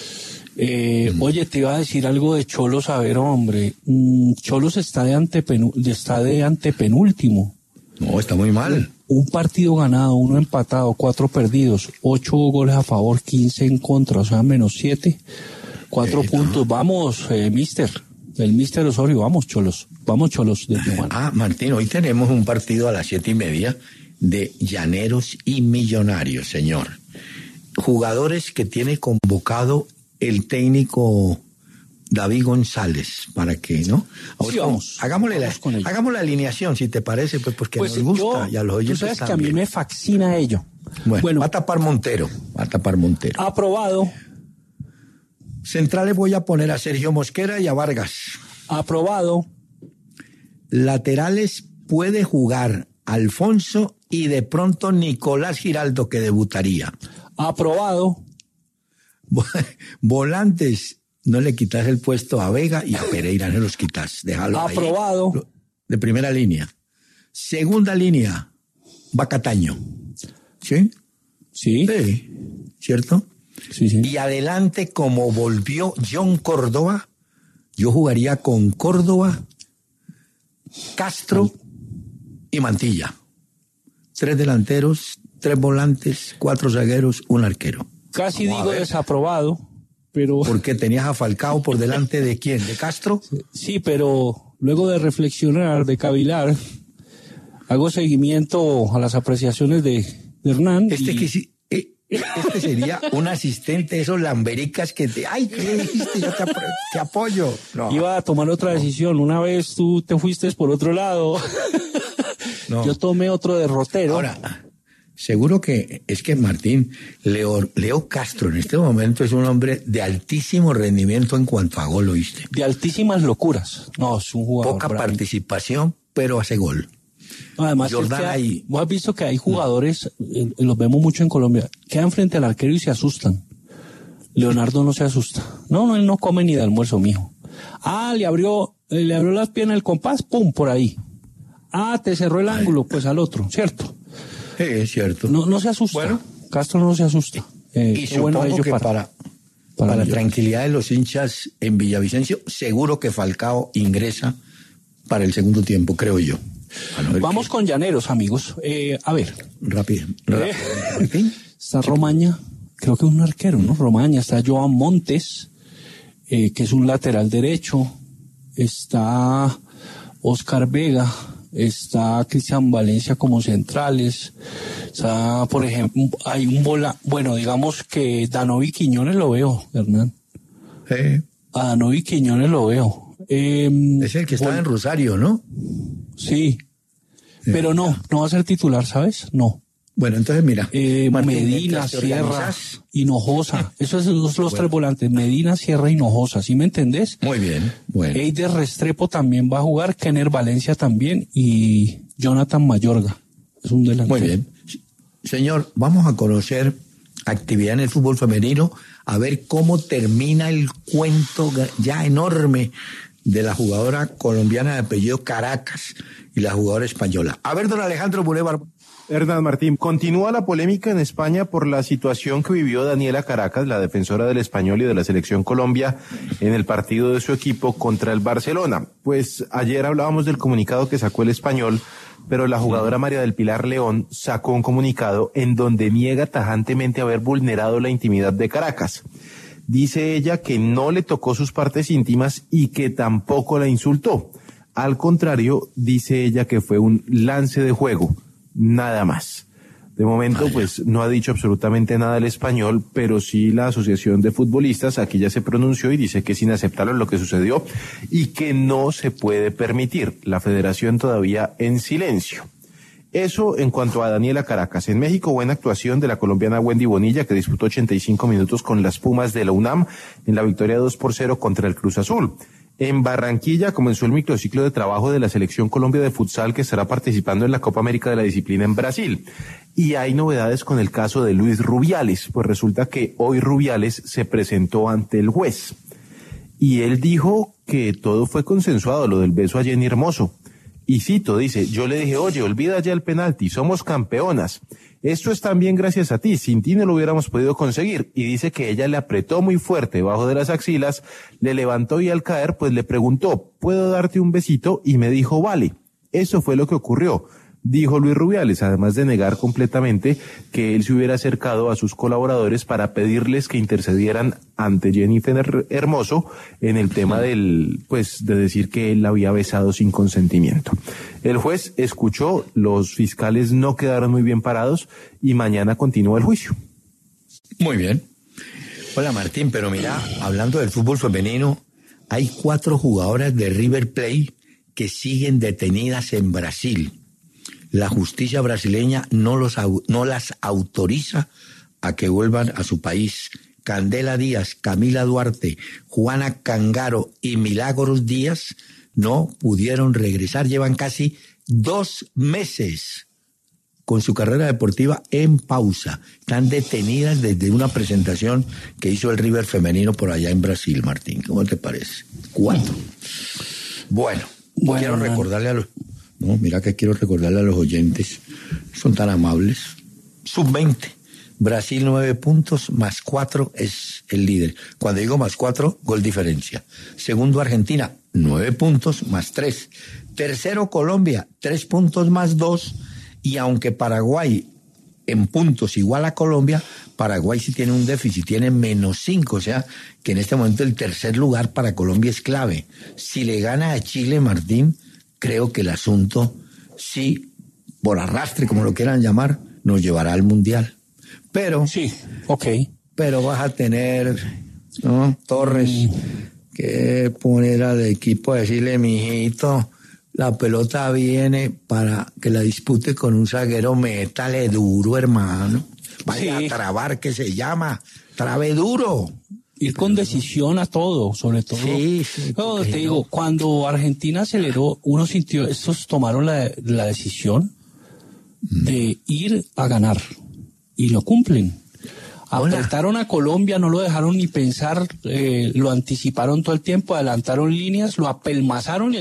Oye, te iba a decir algo de Cholos, a ver, hombre. Cholos está de antepenúltimo. No, está muy mal. Un partido ganado, 1 empatado, 4 perdidos, 8 goles a favor, 15 en contra, o sea, -7, 4 puntos. Vamos, el Mister Osorio, vamos Cholos de Tijuana. Martín, hoy tenemos un partido a las 7:30 de Llaneros y Millonarios, señor. Jugadores que tiene convocado el técnico David González, para que, ¿no? Sí, vamos. Hagamos la alineación, si te parece, pues porque nos gusta. Y a los oyentes tú sabes también. Que a mí me fascina ello. Bueno, va a tapar Montero. Aprobado. Centrales voy a poner a Sergio Mosquera y a Vargas. Aprobado. Laterales puede jugar Alfonso y de pronto Nicolás Giraldo, que debutaría. Aprobado. Volantes, no le quitas el puesto a Vega y a Pereira, no los quitas. Déjalo ahí. Aprobado. De primera línea. Segunda línea, va Cataño. ¿Sí? Sí. Sí, ¿cierto? Sí. Y adelante, como volvió John Córdoba, yo jugaría con Córdoba, Castro y Mantilla. 3 delanteros, 3 volantes, 4 zagueros, 1 arquero. Casi digo desaprobado, pero... Porque tenías a Falcao por delante de ¿quién? ¿De Castro? Sí, pero luego de reflexionar, de cavilar, hago seguimiento a las apreciaciones de Hernán. Este sería un asistente de esos lambericas que te... ¡Ay, qué dijiste! Yo te apoyo. No. Iba a tomar otra decisión. Una vez tú te fuiste por otro lado. No. Yo tomé otro derrotero. Ahora, seguro que es que Martín, Leo Castro en este momento es un hombre de altísimo rendimiento en cuanto a gol, ¿oíste? De altísimas locuras. No, es un jugador. Poca participación, pero hace gol. Además, vos has visto que hay jugadores, los vemos mucho en Colombia, quedan frente al arquero y se asustan. Leonardo no se asusta. No, él no come ni de almuerzo, mijo. Le abrió las piernas el compás, pum, por ahí. Te cerró el ángulo, pues al otro, ¿cierto? Sí, es cierto. No se asusta. Bueno, Castro no se asusta. Y supongo que para la tranquilidad de los hinchas en Villavicencio, seguro que Falcao ingresa para el segundo tiempo, creo yo. Vamos con llaneros, amigos. A ver. Rápido. Está Romaña, creo que es un arquero, ¿no? Romaña, está Joan Montes, que es un lateral derecho. Está Oscar Vega, está Cristian Valencia como centrales. Está, por ejemplo, hay un bueno, digamos que Danovi Quiñones lo veo, Hernán. A Danovi Quiñones lo veo. Es el que estaba en Rosario, ¿no? Sí, pero no va a ser titular, ¿sabes? No. Bueno, entonces mira. Medina, Sierra, Hinojosa. Esos son los tres volantes. Medina, Sierra, Hinojosa. ¿Sí me entendés? Muy bien. Bueno. Eider Restrepo también va a jugar. Kenner Valencia también. Y Jonathan Mayorga. Es un delantero. Muy bien. Señor, vamos a conocer actividad en el fútbol femenino. A ver cómo termina el cuento ya enorme de la jugadora colombiana de apellido Caracas y la jugadora española. A ver, don Alejandro Bulevar. Hernán Martín, continúa la polémica en España por la situación que vivió Daniela Caracas, la defensora del Español y de la Selección Colombia, en el partido de su equipo contra el Barcelona. Pues ayer hablábamos del comunicado que sacó el Español, pero la jugadora María del Pilar León sacó un comunicado en donde niega tajantemente haber vulnerado la intimidad de Caracas. Dice ella que no le tocó sus partes íntimas y que tampoco la insultó. Al contrario, dice ella que fue un lance de juego, nada más. De momento, pues, no ha dicho absolutamente nada el Español, pero sí la Asociación de Futbolistas, aquí ya se pronunció y dice que es inaceptable lo que sucedió y que no se puede permitir. La Federación todavía en silencio. Eso en cuanto a Daniela Caracas. En México, buena actuación de la colombiana Wendy Bonilla, que disputó 85 minutos con las Pumas de la UNAM en la victoria 2-0 contra el Cruz Azul. En Barranquilla comenzó el microciclo de trabajo de la Selección Colombia de futsal, que estará participando en la Copa América de la disciplina en Brasil. Y hay novedades con el caso de Luis Rubiales, pues resulta que hoy Rubiales se presentó ante el juez. Y él dijo que todo fue consensuado, lo del beso a Jenny Hermoso. Y cito, dice, yo le dije, oye, olvida ya el penalti, somos campeonas. Esto es también gracias a ti, sin ti no lo hubiéramos podido conseguir. Y dice que ella le apretó muy fuerte debajo de las axilas, le levantó y al caer, pues le preguntó, ¿puedo darte un besito? Y me dijo, vale. Eso fue lo que ocurrió, dijo Luis Rubiales, además de negar completamente que él se hubiera acercado a sus colaboradores para pedirles que intercedieran ante Jennifer Hermoso en el tema de decir que él la había besado sin consentimiento. El juez escuchó, los fiscales no quedaron muy bien parados y mañana continúa el juicio. Muy bien. Hola Martín, pero mira, hablando del fútbol femenino, hay 4 jugadoras de River Plate que siguen detenidas en Brasil. La justicia brasileña no las autoriza a que vuelvan a su país. Candela Díaz, Camila Duarte, Juana Cangaro y Milagros Díaz no pudieron regresar. Llevan casi 2 meses con su carrera deportiva en pausa. Están detenidas desde una presentación que hizo el River femenino por allá en Brasil, Martín. ¿Cómo te parece? 4. Bueno, quiero recordarle a los... No, mira que quiero recordarle a los oyentes, son tan amables. Sub-20, Brasil 9 puntos, más 4 es el líder. Cuando digo más 4, gol diferencia. Segundo Argentina, 9 puntos, más 3. Tercero Colombia, 3 puntos más 2. Y aunque Paraguay en puntos igual a Colombia, Paraguay sí tiene un déficit, tiene -5, o sea que en este momento el tercer lugar para Colombia es clave. Si le gana a Chile, Martín, creo que el asunto, sí, por arrastre, como lo quieran llamar, nos llevará al Mundial. Pero, sí, ok. Pero vas a tener, ¿no?, Torres, que poner al equipo a decirle, mijito, la pelota viene para que la dispute con un zaguero, métale duro, hermano. Vaya, sí, a trabar, que se llama, trabe duro. Ir con decisión a todo, sobre todo. Sí, sí. No, te digo, cuando Argentina aceleró, uno sintió, estos tomaron la decisión de ir a ganar. Y lo cumplen. Apretaron a Colombia, no lo dejaron ni pensar, lo anticiparon todo el tiempo, adelantaron líneas, lo apelmazaron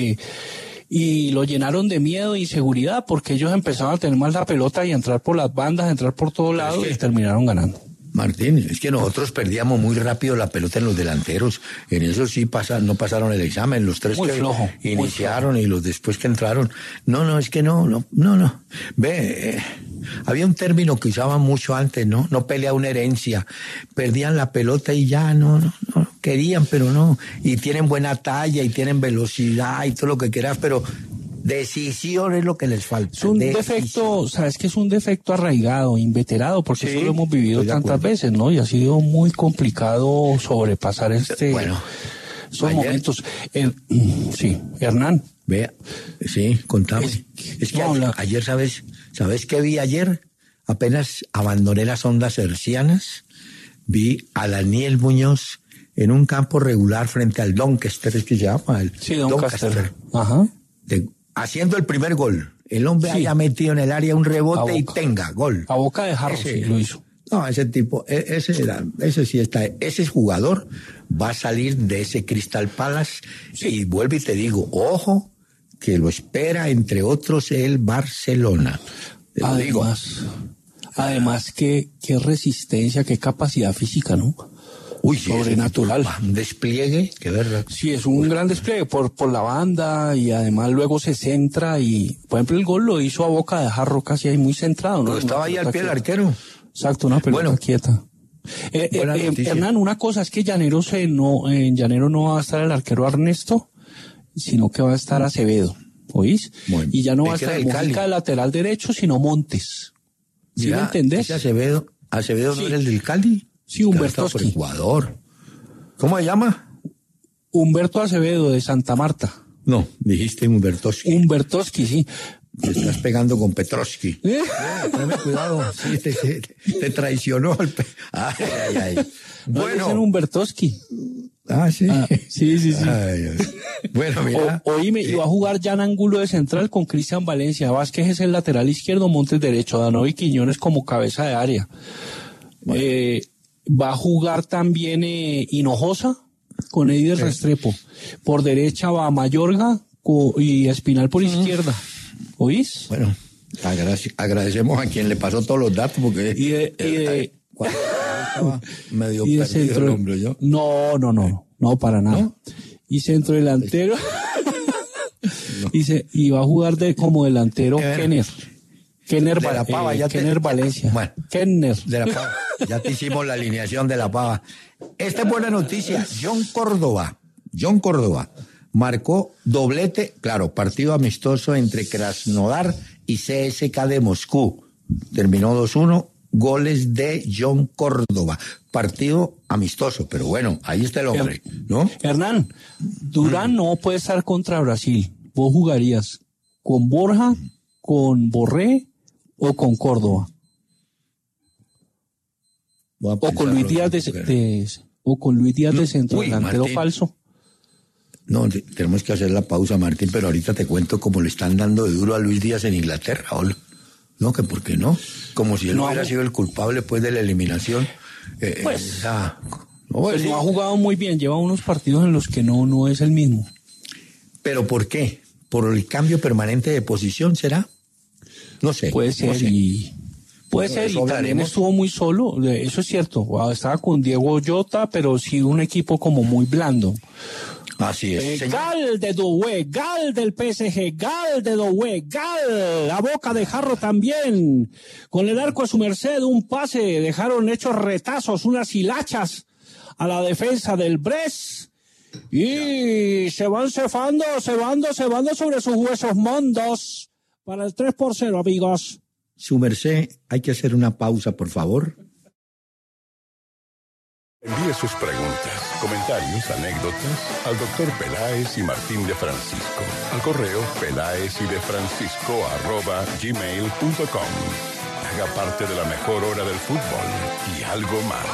y lo llenaron de miedo e inseguridad, porque ellos empezaron a tener más la pelota y a entrar por las bandas, a entrar por todos lados, y terminaron ganando. Martín, es que nosotros perdíamos muy rápido la pelota en los delanteros. En eso sí no pasaron el examen. Los tres muy que flojo, iniciaron y los después que entraron. No, es que no. Ve, había un término que usaban mucho antes, ¿no? No pelea una herencia. Perdían la pelota y ya no. Querían, pero no. Y tienen buena talla y tienen velocidad y todo lo que quieras, pero decisión es lo que les falta. Es un defecto, sabes que es un defecto arraigado, inveterado, porque sí, eso lo hemos vivido tantas veces, ¿no? Y ha sido muy complicado sobrepasar esos momentos. Sí, Hernán. Vea, sí, contame. Es que ayer, ¿sabes qué vi ayer? Apenas abandoné las ondas hercianas, vi a Daniel Muñoz en un campo regular frente al Doncaster, es que se llama. Sí, Doncaster. Ajá. Haciendo el primer gol. El hombre había metido en el área un rebote y tenga, gol. A boca de jarro, sí, lo hizo. No, ese tipo, ese jugador va a salir de ese Crystal Palace, sí. Y vuelvo y te digo, ojo, que lo espera, entre otros, el Barcelona. Además, qué resistencia, qué capacidad física, ¿no? Uy, sí, sobrenatural. Un despliegue, qué verdad. Sí, es un gran despliegue por la banda y además luego se centra y, por ejemplo, el gol lo hizo a boca de jarro casi ahí muy centrado, ¿no? Pero estaba ahí al pie del arquero. Exacto, una pelota quieta. Hernán, una cosa es que en Llanero no va a estar el arquero Ernesto, sino que va a estar Acevedo, ¿oís? Bueno, y ya no va a estar Mujica de lateral derecho, sino Montes. ¿Sí me entendés? Acevedo sí. ¿No era el del Cali? Sí, Humbertoski. Jugador. ¿Cómo se llama? Humberto Acevedo, de Santa Marta. No, dijiste Humbertoski. Humbertoski, sí. Te estás pegando con Petrovski. Tenme cuidado. Sí, te traicionó. Ay. Bueno. No, Humbertoski. Sí. Sí. Ay. Bueno, mira. Oíme, iba a jugar Jan Angulo de central con Cristian Valencia. Vázquez es el lateral izquierdo, Montes derecho, Danovi Quiñones como cabeza de área. Bueno. Va a jugar también Hinojosa con Eider Restrepo. Por derecha va Mayorga y Espinal por izquierda. ¿Oís? Bueno, agradecemos a quien le pasó todos los datos porque estaba medio perdido el hombre, ¿yo? No, para nada. ¿No? Y centro delantero no. y va a jugar como delantero Kenner Valencia. Bueno, Kenner. De la Pava. Ya te hicimos la alineación de la Pava. Esta es buena noticia. John Córdoba marcó doblete, claro, partido amistoso entre Krasnodar y CSKA de Moscú. Terminó 2-1, goles de John Córdoba. Partido amistoso, pero bueno, ahí está el hombre, ¿no? Hernán, Durán no puede estar contra Brasil. ¿Vos jugarías con Borja, con Borré o con Córdoba? O con Luis Díaz de centro delantero falso. No, tenemos que hacer la pausa, Martín, pero ahorita te cuento cómo le están dando de duro a Luis Díaz en Inglaterra. No, que por qué no. Como si él no hubiera sido el culpable pues de la eliminación. No ha jugado muy bien, lleva unos partidos en los que no es el mismo. ¿Pero por qué? ¿Por el cambio permanente de posición será? No sé. Puede ser, y también estuvo muy solo, eso es cierto. Estaba con Diego Jota, pero sí un equipo como muy blando. Así es. Gal de Doué, Gal del PSG, Gal de Doué, Gal, la Boca de Jarro también. Con el arco a su merced, un pase, dejaron hechos retazos, unas hilachas a la defensa del Brest. Y se van cebando sobre sus huesos mondos para el 3-0, amigos. Su merced, hay que hacer una pausa, por favor. Envíe sus preguntas, comentarios, anécdotas al Dr. Peláez y Martín de Francisco al correo pelaezydefrancisco@gmail.com. Haga parte de la mejor hora del fútbol y algo más.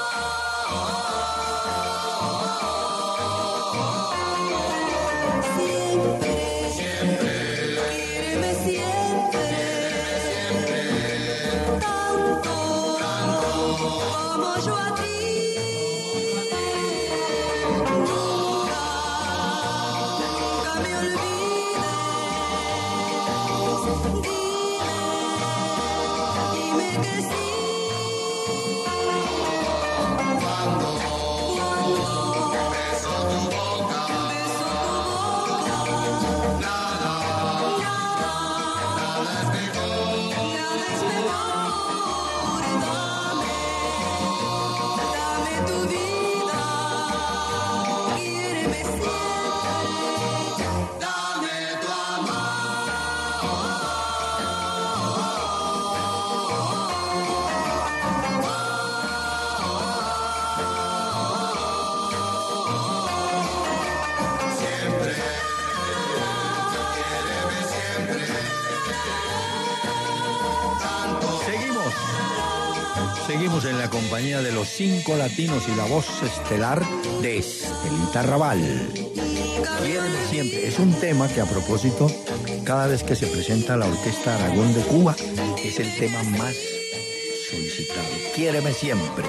Seguimos en la compañía de los 5 latinos y la voz estelar de Estelita Raval. Quiéreme siempre. Es un tema que, a propósito, cada vez que se presenta la Orquesta Aragón de Cuba, es el tema más solicitado. Quiéreme siempre.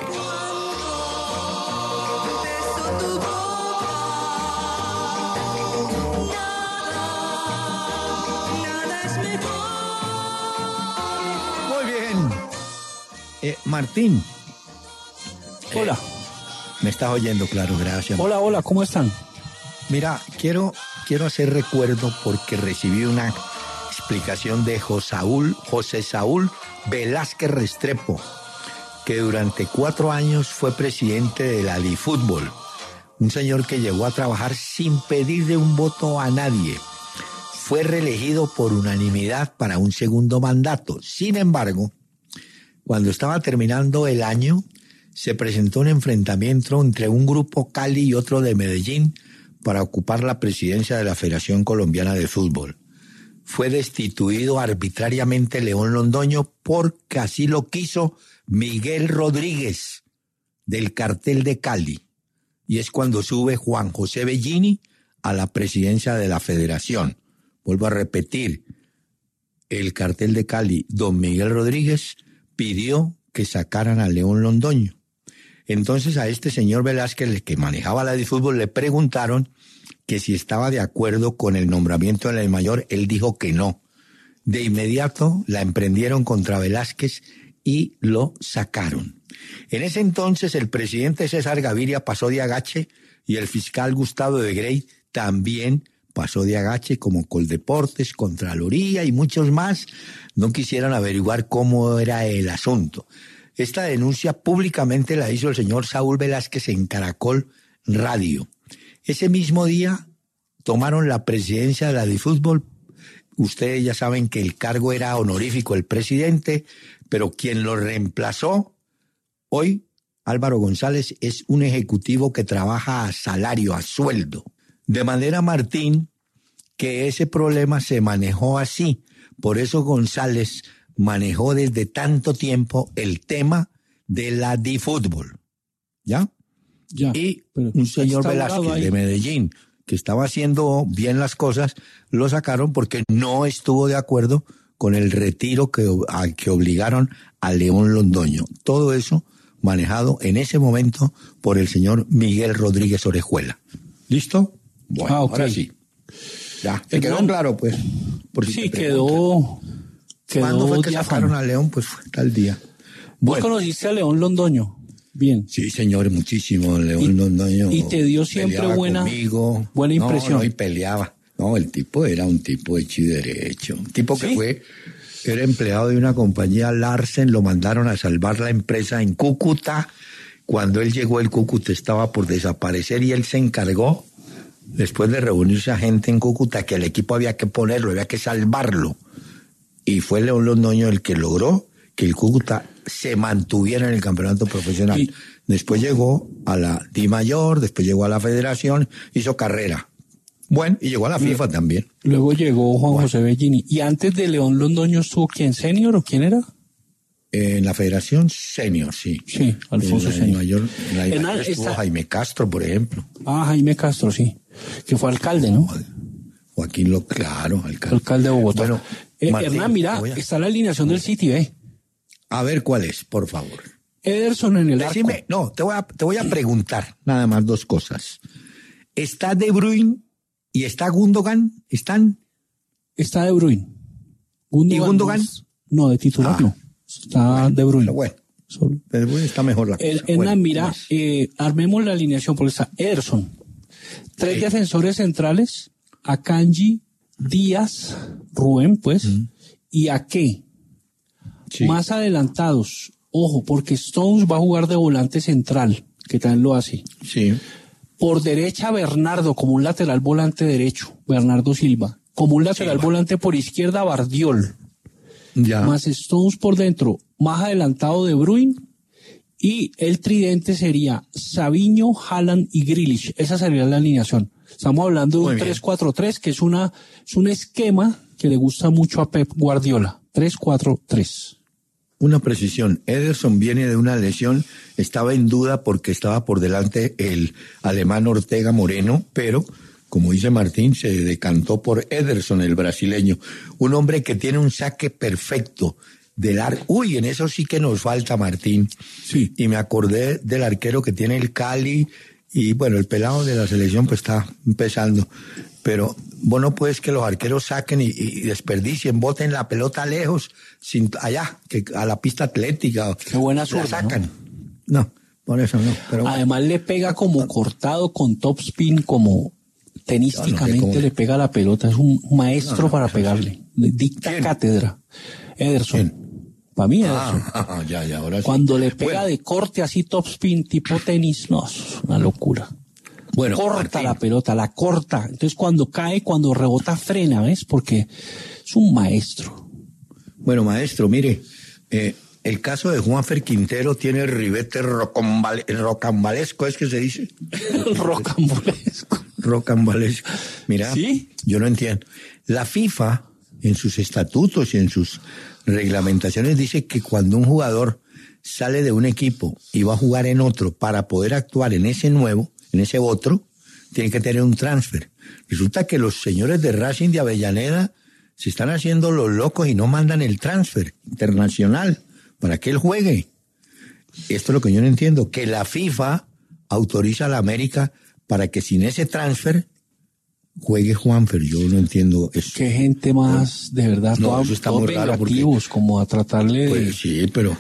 Martín. Hola. Me estás oyendo, claro, gracias. Hola, ¿cómo están? Mira, quiero hacer recuerdo porque recibí una explicación de José Saúl Velázquez Restrepo, que durante 4 años fue presidente de la DiFútbol. Un señor que llegó a trabajar sin pedirle un voto a nadie. Fue reelegido por unanimidad para un segundo mandato. Sin embargo, cuando estaba terminando el año, se presentó un enfrentamiento entre un grupo Cali y otro de Medellín para ocupar la presidencia de la Federación Colombiana de Fútbol. Fue destituido arbitrariamente León Londoño porque así lo quiso Miguel Rodríguez, del cartel de Cali. Y es cuando sube Juan José Bellini a la presidencia de la Federación. Vuelvo a repetir, el cartel de Cali, don Miguel Rodríguez, pidió que sacaran a León Londoño. Entonces a este señor Velázquez, el que manejaba la DiFútbol, le preguntaron que si estaba de acuerdo con el nombramiento de la DIMAYOR. Él dijo que no. De inmediato la emprendieron contra Velázquez y lo sacaron. En ese entonces el presidente César Gaviria pasó de agache y el fiscal Gustavo de Grey también pasó de agache, como Coldeportes, Contraloría y muchos más. No quisieran averiguar cómo era el asunto. Esta denuncia públicamente la hizo el señor Saúl Velázquez en Caracol Radio. Ese mismo día tomaron la presidencia de la DiFútbol. Ustedes ya saben que el cargo era honorífico, el presidente, pero quien lo reemplazó hoy, Álvaro González, es un ejecutivo que trabaja a salario, a sueldo. De manera, Martín, que ese problema se manejó así. Por eso González manejó desde tanto tiempo el tema de la DiFútbol. ¿Ya? Y un señor Velázquez de Medellín, que estaba haciendo bien las cosas, lo sacaron porque no estuvo de acuerdo con el retiro al que obligaron a León Londoño. Todo eso manejado en ese momento por el señor Miguel Rodríguez Orejuela. ¿Listo? Bueno, ahora sí. Ya, ¿te quedó claro, pues? Sí, quedó. ¿Cuándo fue que sacaron a León? Pues fue tal día. ¿Vos conociste a León Londoño? Bien. Sí, señor, muchísimo. León Londoño. Y te dio siempre buena impresión. No, y peleaba. No, el tipo era un tipo hecho y derecho. Un tipo que era empleado de una compañía Larsen, lo mandaron a salvar la empresa en Cúcuta. Cuando él llegó, el Cúcuta estaba por desaparecer y él se encargó, después de reunirse a gente en Cúcuta, que el equipo había que ponerlo, había que salvarlo. Y fue León Londoño el que logró que el Cúcuta se mantuviera en el campeonato profesional. Después llegó a la Di Mayor, después llegó a la Federación, hizo carrera. Bueno, y llegó a la FIFA también. Luego llegó Juan José Bellini. ¿Y antes de León Londoño estuvo quién? ¿Senior o quién era? En la Federación Senior, sí. Sí, Alfonso Senior. En la mayor estuvo Jaime Castro, por ejemplo. Jaime Castro, sí. Que fue alcalde, ¿no? Joaquín claro, alcalde. Alcalde de Bogotá. Bueno, Martín, Hernán, mira, está la alineación del City, ¿ve? A ver cuál es, por favor. Ederson en el arco. No, te voy a preguntar nada más dos cosas. ¿Está De Bruyne y está Gundogan? ¿Están? Está De Bruyne. ¿Y Gundogan? No, de titular no. Está De Bruyne. Pero bueno, De Bruyne está mejor la cosa. Hernán, mira, armemos la alineación porque está Ederson. 3 defensores centrales, Akanji, Díaz, Rubén, pues, y Ake. Sí. Más adelantados, ojo, porque Stones va a jugar de volante central, que también lo hace. Sí. Por derecha, Bernardo, como un lateral volante derecho, Bernardo Silva. Como un lateral volante por izquierda, Bardiol. Ya. Más Stones por dentro, más adelantado De Bruyne. Y el tridente sería Savinho, Haaland y Grealish. Esa sería la alineación. Estamos hablando de un 3-4-3, que es un esquema que le gusta mucho a Pep Guardiola. 3-4-3. Una precisión. Ederson viene de una lesión, estaba en duda porque estaba por delante el alemán Ortega Moreno, pero, como dice Martín, se decantó por Ederson, el brasileño. Un hombre que tiene un saque perfecto del arco. Uy, en eso sí que nos falta, Martín. Sí. Y me acordé del arquero que tiene el Cali, y bueno, el pelado de la selección pues está empezando. Pero vos no puedes que los arqueros saquen y desperdicien, boten la pelota lejos, allá, que a la pista atlética. Qué buena suerte, la sacan. No, por eso no. Pero además le pega como cortado con topspin, como tenísticamente le pega la pelota. Es un maestro para pegarle. Le dicta cátedra. Ederson. Para mí Ederson. Ya, ahora sí. Cuando le pega de corte así topspin tipo tenis, no, es una locura. Bueno, corta Martín. La pelota, la corta. Entonces cuando cae, cuando rebota, frena, ¿ves? Porque es un maestro. Bueno, maestro, mire, el caso de Juanfer Quintero tiene el ribete rocambalesco, ¿es que se dice? Rocambolesco. Rocambalesco. Mira, ¿Sí? Yo no entiendo. La FIFA, en sus estatutos y en sus reglamentaciones, dice que cuando un jugador sale de un equipo y va a jugar en otro, para poder actuar en ese nuevo, en ese otro, tiene que tener un transfer. Resulta que los señores de Racing de Avellaneda se están haciendo los locos y no mandan el transfer internacional para que él juegue. Esto es lo que yo no entiendo, que la FIFA autoriza a la América para que sin ese transfer juegue Juanfer. Yo no entiendo eso. Qué gente más, de verdad, eso está muy raro porque, como a tratarle pues, sí, pero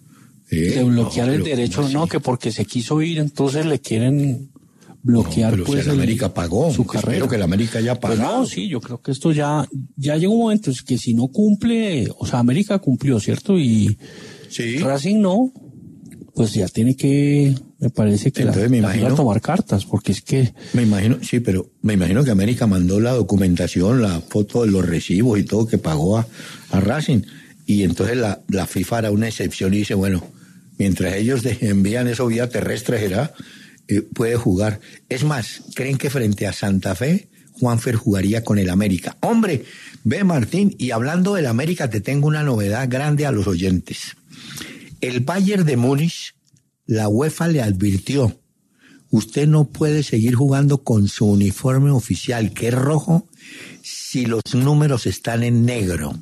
de bloquear el derecho, no, que porque se quiso ir, entonces le quieren bloquear, pero pues, si el América pagó su carrera. Espero que el América haya pagado. Pues no, sí, yo creo que esto ya llega un momento es que si no cumple, o sea, América cumplió, ¿cierto? Y sí. Racing no, pues ya tiene que, me parece que entonces, la FIFA tomar cartas, porque es que... Me imagino que América mandó la documentación, la foto de los recibos y todo que pagó a Racing, y entonces la FIFA hará una excepción y dice, bueno, mientras ellos envían eso vía terrestre, puede jugar. Es más, ¿creen que frente a Santa Fe Juanfer jugaría con el América? Hombre, ve Martín, y hablando del América te tengo una novedad grande a los oyentes. El Bayern de Múnich, la UEFA le advirtió, usted no puede seguir jugando con su uniforme oficial, que es rojo, si los números están en negro.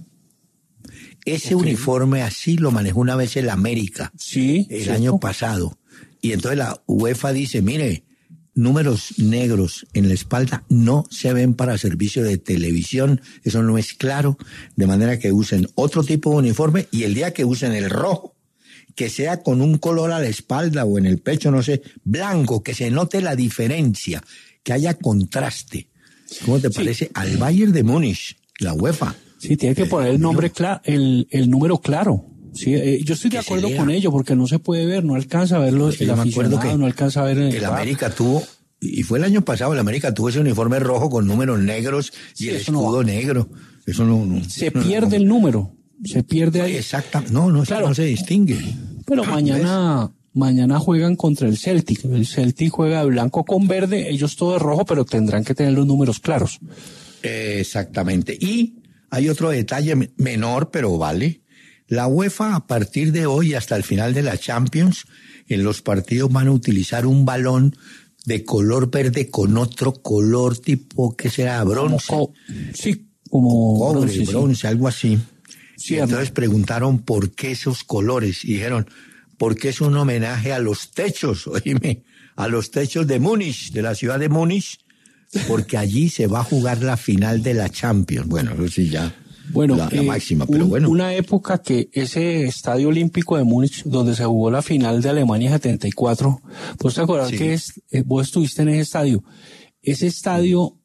Ese uniforme así lo manejó una vez el América, el año pasado. Y entonces la UEFA dice, mire, números negros en la espalda no se ven para servicio de televisión, eso no es claro, de manera que usen otro tipo de uniforme, y el día que usen el rojo, que sea con un color a la espalda o en el pecho, no sé, blanco, que se note la diferencia, que haya contraste. ¿Cómo te parece? Al Bayern de Múnich, la UEFA. Sí, tiene que poner el nombre claro, el número claro. Sí, yo estoy de acuerdo con ello, porque no se puede ver, no alcanza a verlo, el aficionado no alcanza a ver en el América tuvo, y fue el año pasado, el América tuvo ese uniforme rojo con números negros y el escudo negro. Eso no se pierde el número, se pierde ahí. Exacto, no se distingue. Pero mañana juegan contra el Celtic. El Celtic juega de blanco con verde, ellos todo de rojo, pero tendrán que tener los números claros. Exactamente. Y hay otro detalle menor, pero vale. La UEFA, a partir de hoy hasta el final de la Champions, en los partidos van a utilizar un balón de color verde con otro color tipo, ¿qué será? Bronce. Como cobre, bronce, algo así. Sí, y entonces preguntaron por qué esos colores y dijeron, porque es un homenaje a los techos, oíme, a los techos de Múnich, de la ciudad de Múnich, porque allí se va a jugar la final de la Champions. Bueno, eso sí ya... la máxima, pero bueno. Una época que ese estadio olímpico de Múnich, donde se jugó la final de Alemania 74, ¿vos te acordás que vos estuviste en ese estadio? Ese estadio,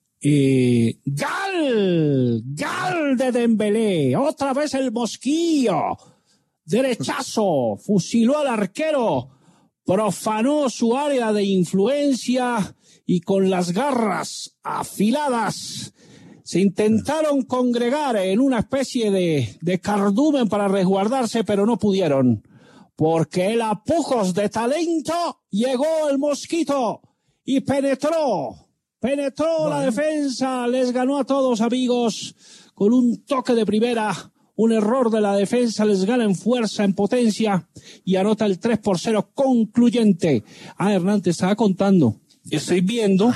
¡Gal de Dembélé! ¡Otra vez el mosquillo! ¡Derechazo! Fusiló al arquero, profanó su área de influencia y con las garras afiladas se intentaron congregar en una especie de cardumen para resguardarse, pero no pudieron, porque el apujos de talento llegó el mosquito y penetró la defensa, les ganó a todos, amigos, con un toque de primera, un error de la defensa, les gana en fuerza, en potencia, y anota el 3-0 concluyente. Hernán, te estaba contando, estoy viendo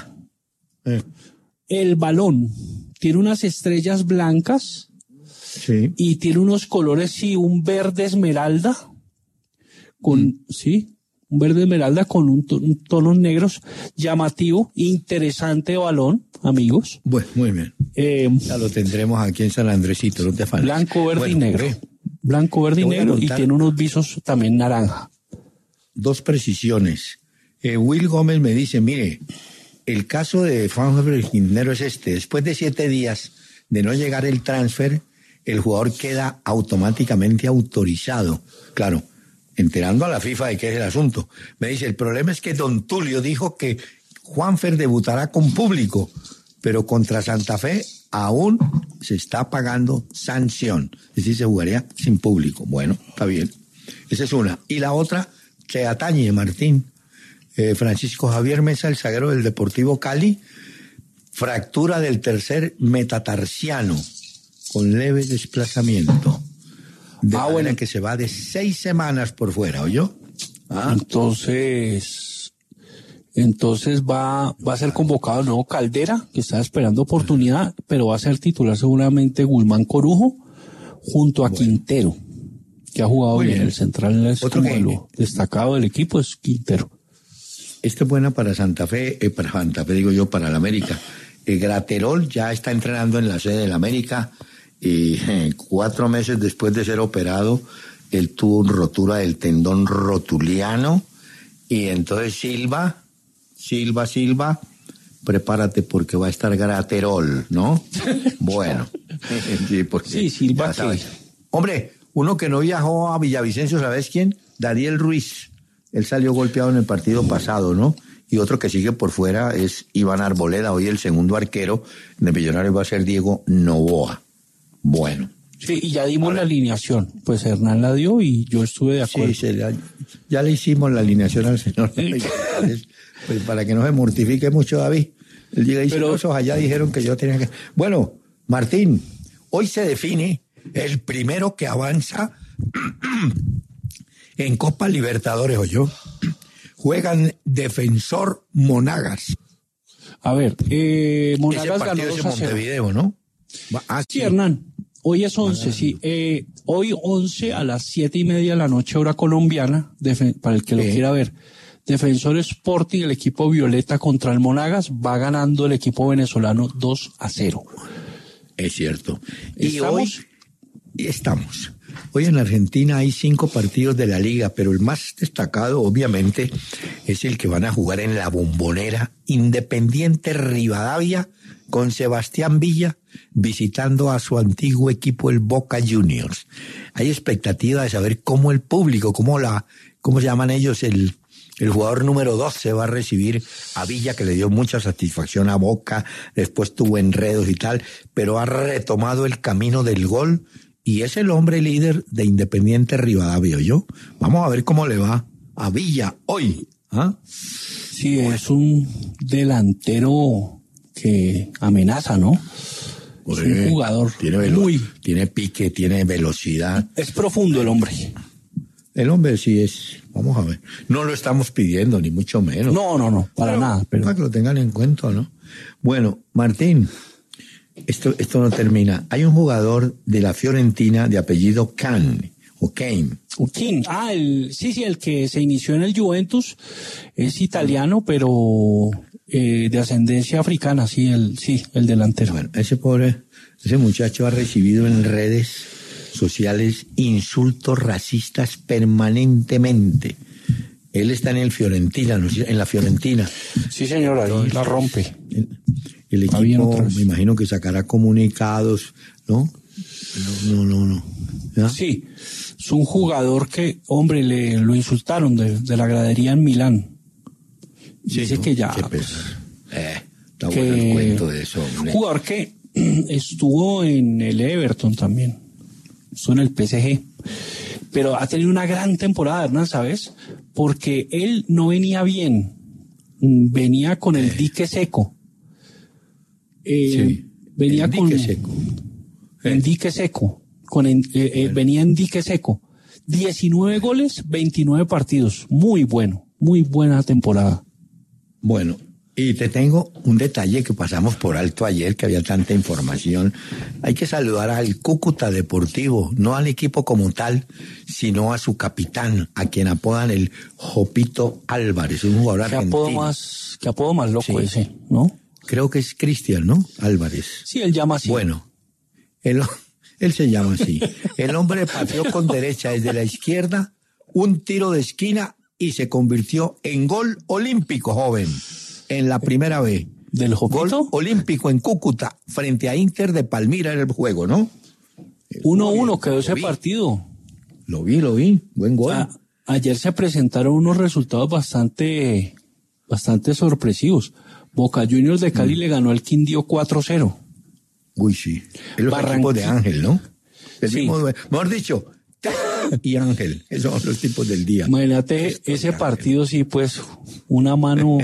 el balón. Tiene unas estrellas blancas y tiene unos colores, un verde esmeralda con, un verde esmeralda con un tonos negros, llamativo, interesante balón, amigos. Bueno, muy bien. Ya lo tendremos aquí en San Andresito, no te afanes. Blanco, verde y negro. Blanco, verde y negro, y tiene unos visos también naranja. Dos precisiones. Will Gómez me dice, mire, el caso de Juanfer Quintero es este. Después de 7 días de no llegar el transfer, el jugador queda automáticamente autorizado. Claro, enterando a la FIFA de qué es el asunto. Me dice, el problema es que don Tulio dijo que Juanfer debutará con público, pero contra Santa Fe aún se está pagando sanción. Es decir, se jugaría sin público. Bueno, está bien. Esa es una. Y la otra, se atañe, Martín. Francisco Javier Mesa, el zaguero del Deportivo Cali, fractura del tercer metatarsiano con leve desplazamiento. De manera que se va de 6 semanas por fuera, ¿oyó? Entonces va a ser convocado el nuevo Caldera, que está esperando oportunidad, pero va a ser titular seguramente Guzmán Corujo, junto a Quintero, que ha jugado bien. El central es como lo destacado del equipo, es Quintero. Esta es buena para Santa Fe, para el América. Graterol ya está entrenando en la sede del América y 4 meses después de ser operado, él tuvo una rotura del tendón rotuliano y entonces Silva, prepárate porque va a estar Graterol, ¿no? Bueno. Sí, Silva. Hombre, uno que no viajó a Villavicencio, ¿sabes quién? Dariel Ruiz. Él salió golpeado en el partido pasado, ¿no? Y otro que sigue por fuera es Iván Arboleda. Hoy el segundo arquero de Millonarios va a ser Diego Novoa. Bueno. Sí, y ya dimos la alineación. Pues Hernán la dio y yo estuve de acuerdo. Sí, ya le hicimos la alineación al señor. Pues para que no se mortifique mucho, David. Él llega y dice, esos allá dijeron que yo tenía que... Bueno, Martín, hoy se define el primero que avanza... En Copa Libertadores, ¿oyó? Juegan Defensor Monagas. A ver, Monagas ganó 2-0. Montevideo, ¿no? Sí, Hernán. Hoy es 11, sí. Hoy 11 a las 7:30 de la noche, hora colombiana, para el que lo quiera ver. Defensor Sporting, el equipo violeta contra el Monagas, va ganando el equipo venezolano 2-0. Es cierto. Y hoy estamos. Hoy en Argentina hay 5 partidos de la liga, pero el más destacado, obviamente, es el que van a jugar en la Bombonera. Independiente Rivadavia con Sebastián Villa visitando a su antiguo equipo, el Boca Juniors. Hay expectativa de saber cómo el público, cómo se llaman ellos, el jugador número 12 va a recibir a Villa, que le dio mucha satisfacción a Boca, después tuvo enredos y tal, pero ha retomado el camino del gol y es el hombre líder de Independiente Rivadavia. ¿Yo? Vamos a ver cómo le va a Villa hoy. ¿Ah? Sí, es un delantero que amenaza, ¿no? Es un jugador tiene pique, tiene velocidad. Es profundo el hombre. El hombre sí es, vamos a ver. No lo estamos pidiendo, ni mucho menos. No, para nada. Pero para que lo tengan en cuenta, ¿no? Bueno, Martín, esto no termina. Hay un jugador de la Fiorentina de apellido Kane. El que se inició en el Juventus, es italiano, pero de ascendencia africana, el delantero. Bueno, ese muchacho ha recibido en redes sociales insultos racistas permanentemente. Él está en la Fiorentina. Sí, señor, ahí la rompe. El equipo, me imagino que sacará comunicados, ¿no? No. ¿Ya? Sí, es un jugador que, hombre, lo insultaron de la gradería en Milán. Sí, dice que ya... Está bueno el cuento de eso, hombre. Un jugador que estuvo en el Everton también. Estuvo en el PSG. Pero ha tenido una gran temporada, Hernán, ¿sabes? Porque él no venía bien. Venía con el dique seco. Venía con... dique seco. En dique seco. Venía en dique seco. 19 goles, 29 partidos. Muy bueno. Muy buena temporada. Bueno, y te tengo un detalle que pasamos por alto ayer, que había tanta información. Hay que saludar al Cúcuta Deportivo, no al equipo como tal, sino a su capitán, a quien apodan el Jopito Álvarez, un jugador argentino. Qué apodo más loco ese, ¿no? Creo que es Cristian, ¿no? Álvarez. Sí, él llama así. Bueno, él se llama así. El hombre pateó con derecha desde la izquierda, un tiro de esquina y se convirtió en gol olímpico, joven, en la primera vez. ¿Del Jopito? Gol olímpico en Cúcuta, frente a Inter de Palmira era el juego, ¿no? 1-1 quedó ese partido. Lo vi, buen gol. Ayer se presentaron unos resultados bastante sorpresivos. Boca Juniors de Cali le ganó al Quindío 4-0. Uy, sí. Es los equipos de Ángel, ¿no? Mejor dicho, y Ángel, esos son los tipos del día. Imagínate ese partido, sí, pues, una mano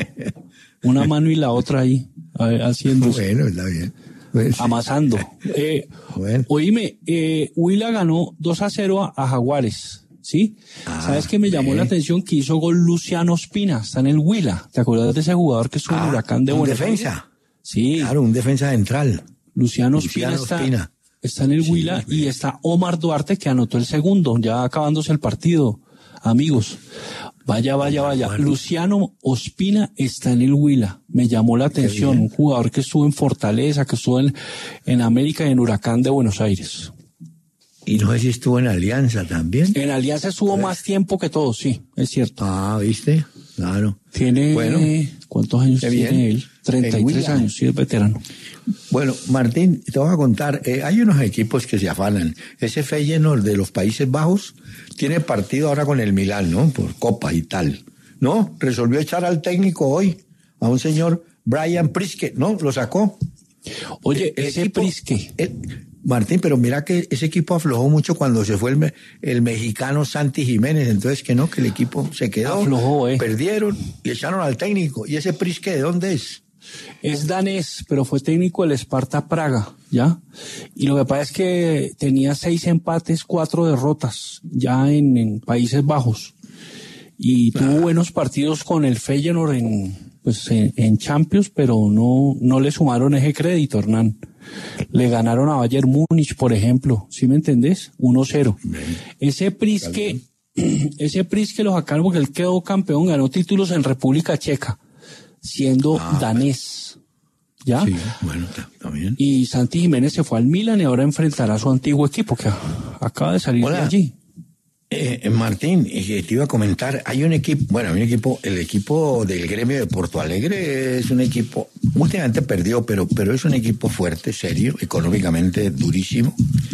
y la otra ahí, haciendo. Bueno, está bien. Pues, amasando. Bueno. Oíme, Huila ganó 2-0 a Jaguares, ¿sí? ¿Sabes qué me llamó la atención? Que hizo gol Luciano Ospina, está en el Huila. ¿Te acuerdas de ese jugador que es un Huracán de Buenos Aires? ¿Un defensa? Sí. Claro, un defensa central. Luciano Ospina está en el Huila y está Omar Duarte, que anotó el segundo, ya acabándose el partido, amigos. Vaya. Luciano Ospina está en el Huila. Me llamó la atención. Un jugador que estuvo en Fortaleza, que estuvo en América y en Huracán de Buenos Aires. Y no sé si estuvo en Alianza también. En Alianza estuvo más tiempo que todos, sí, es cierto. ¿Viste? Claro. ¿Cuántos años tiene él? 33 años, sí, es veterano. Bueno, Martín, te voy a contar, hay unos equipos que se afanan. Ese Feyenoord de los Países Bajos tiene partido ahora con el Milán, ¿no? Por Copa y tal. ¿No? Resolvió echar al técnico hoy, a un señor Brian Priske, ¿no? Lo sacó. Oye, ese Priske. Martín, pero mira que ese equipo aflojó mucho cuando se fue el mexicano Santi Jiménez, entonces que el equipo se quedó, aflojó, perdieron y echaron al técnico. ¿Y ese Priske de dónde es? Es danés, pero fue técnico del Sparta Praga, ¿ya? Y lo que pasa es que tenía 6 empates, 4 derrotas, ya en Países Bajos. Y tuvo buenos partidos con el Feyenoord en Champions, pero no le sumaron ese crédito, Hernán. Le ganaron a Bayern Múnich, por ejemplo, ¿sí me entendés? 1-0. Ese Priske lo sacaron porque él quedó campeón, ganó títulos en República Checa, siendo danés. ¿Ya? Sí, bueno, está bien. Y Santi Jiménez se fue al Milan y ahora enfrentará a su antiguo equipo, que acaba de salir de Hola. allí. Martín, te iba a comentar, hay un equipo, el equipo del Gremio de Porto Alegre es un equipo, últimamente perdió, pero es un equipo fuerte, serio, económicamente durísimo.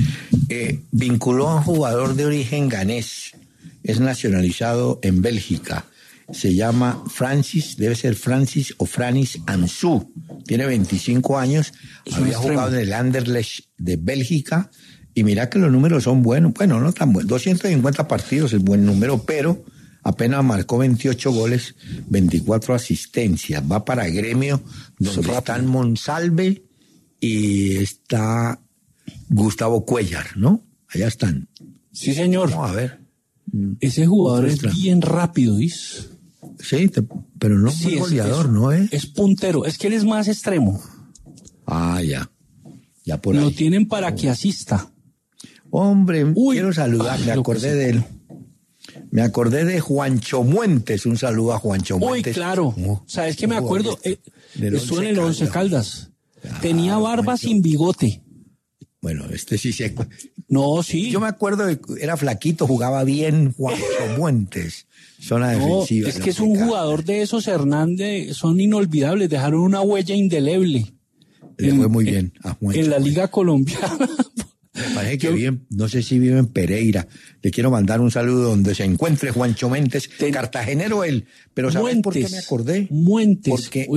Vinculó a un jugador de origen ganés, es nacionalizado en Bélgica, se llama Francis, debe ser Francis o Franis Ansu, tiene 25 años, había jugado en el Anderlecht de Bélgica. Y mira que los números son buenos, bueno, no tan buenos, 250 partidos es buen número, pero apenas marcó 28 goles, 24 asistencias. Va para Gremio, donde están Monsalve y está Gustavo Cuéllar, ¿no? Allá están. Sí, señor. Vamos a ver. Ese jugador es Muestra. bien rápido, ¿vis? Sí, pero no muy goleador, ¿no? Es puntero, es que él es más extremo. Ah, ya. Ya por Lo ahí. tienen para que asista. Hombre, Uy. quiero saludar, Ay, me lo acordé que de él. Me acordé de Juancho Muentes, un saludo a Juancho Uy, Muentes. claro. ¿Sabes qué me acuerdo? Del Estuvo en el Once Once Caldas. Claro, Tenía barba Juancho. sin bigote. Bueno, este sí se... No, sí. Yo me acuerdo, era flaquito, jugaba bien Juancho Muentes. Zona No, defensiva. es que es un jugador de esos, Hernández, son inolvidables, dejaron una huella indeleble. Le fue muy bien a Juancho. En la Liga Colombiana. Me parece que vive, no sé si vive en Pereira. Le quiero mandar un saludo donde se encuentre Juancho Muentes, cartagenero él. Pero ¿sabes por qué me acordé? Muentes. Porque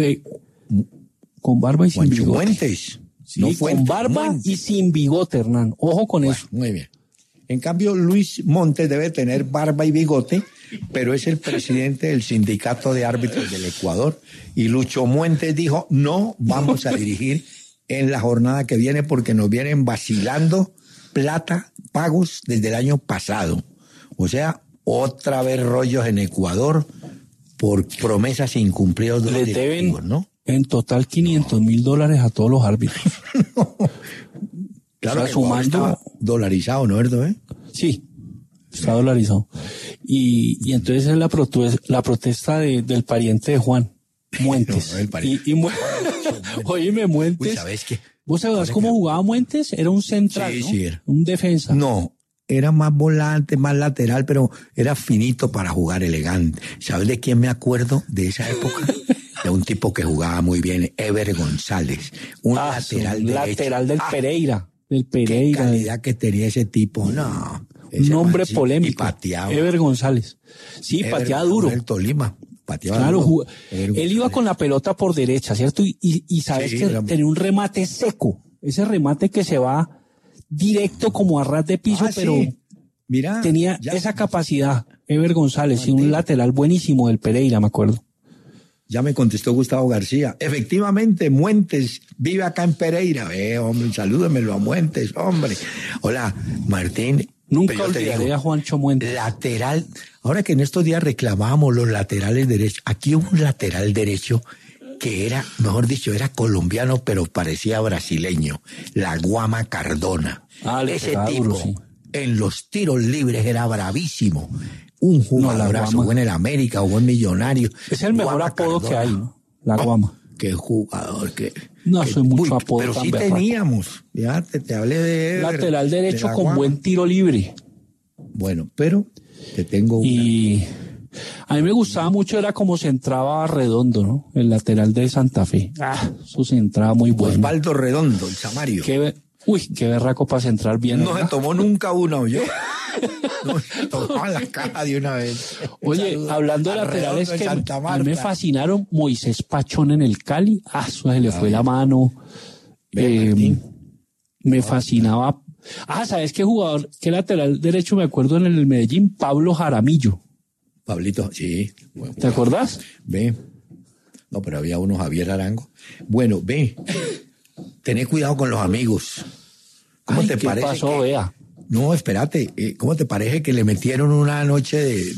con barba y sin Juancho bigote. Muentes. Sí, no con Fuentes, barba Muentes. y sin bigote, Hernán. Ojo con Bueno, eso. muy bien. En cambio, Luis Montes debe tener barba y bigote, pero es el presidente del Sindicato de Árbitros del Ecuador. Y Lucho Muentes dijo, no vamos a dirigir en la jornada que viene porque nos vienen vacilando plata, pagos desde el año pasado. O sea, otra vez rollos en Ecuador por promesas incumplidas de los Les deben directivos, ¿no? en total $500,000 a todos los árbitros. Claro, O sea, que sumando- estaba dolarizado, ¿no, verdad? Sí, está dolarizado. Y entonces es la protesta del pariente de Juan, Muentes. No, el pariente. Oíme, Muentes. Uy, ¿sabes qué? ¿Vos sabés cómo jugaba Muentes? Era un central, Sí, ¿no? sí, era. Un defensa. No, era más volante, más lateral, pero era finito para jugar elegante. ¿Sabes de quién me acuerdo de esa época? De un tipo que jugaba muy bien, Ever González, un lateral derecho. Lateral del Pereira. Del Qué Pereira. calidad que tenía ese tipo, no. Ese Nombre man sí, polémico. Y pateaba. Ever González. Sí, Ever pateaba duro. El Tolima, pateaba Claro, duro. él iba con la pelota por derecha, ¿cierto? Y sabes Sí, que era- tenía un remate seco. Ese remate que se va directo como a ras de piso, Ah, pero sí. Mira, tenía ya- esa capacidad. Ever González, y un lateral buenísimo del Pereira, me acuerdo. Ya me contestó Gustavo García. Efectivamente, Muentes vive acá en Pereira. Hombre, salúdemelo a Muentes, hombre. Hola, Martín. Nunca Pero yo te olvidaré digo, a Juancho Muentes. lateral. Ahora que en estos días reclamábamos los laterales derechos, aquí hubo un lateral derecho que era, mejor dicho, era colombiano, pero parecía brasileño. La Guama Cardona. Ah, le Ese pegaba tipo duro, sí. en los tiros libres era bravísimo. Un jugadorazo, Guama. jugó en el América, jugó en Millonario. Es el mejor Guama apodo que Cardona. hay, ¿no? La Guama. Qué jugador, que... No, soy mucho uy, apodo pero tan sí berraco. teníamos. Ya te hablé de Ever, Lateral de derecho la con Guama. buen tiro libre. Bueno, pero te tengo una. Y a mí me gustaba mucho, era como se entraba Redondo, ¿no? El lateral de Santa Fe. Eso se entraba muy bueno. Osvaldo Redondo, el Samario. Qué berraco para centrar bien. No se ¿verdad? tomó nunca una, ¿oyó? No se tomó la caja de una vez. Oye, Saludo hablando de a laterales Redondo en que Santa a mí me Marta. fascinaron, Moisés Pachón en el Cali. Eso se le fue la mano. Ve, Martín. Me fascinaba. ¿Sabes qué jugador, qué lateral derecho me acuerdo en el Medellín? Pablo Jaramillo. Pablito, sí. Bueno, ¿Te acordás? ve. No, pero había uno, Javier Arango. Bueno, ve. Tené cuidado con los amigos. ¿Cómo Ay, te ¿qué parece? pasó, vea? No, espérate. ¿Cómo te parece que le metieron una noche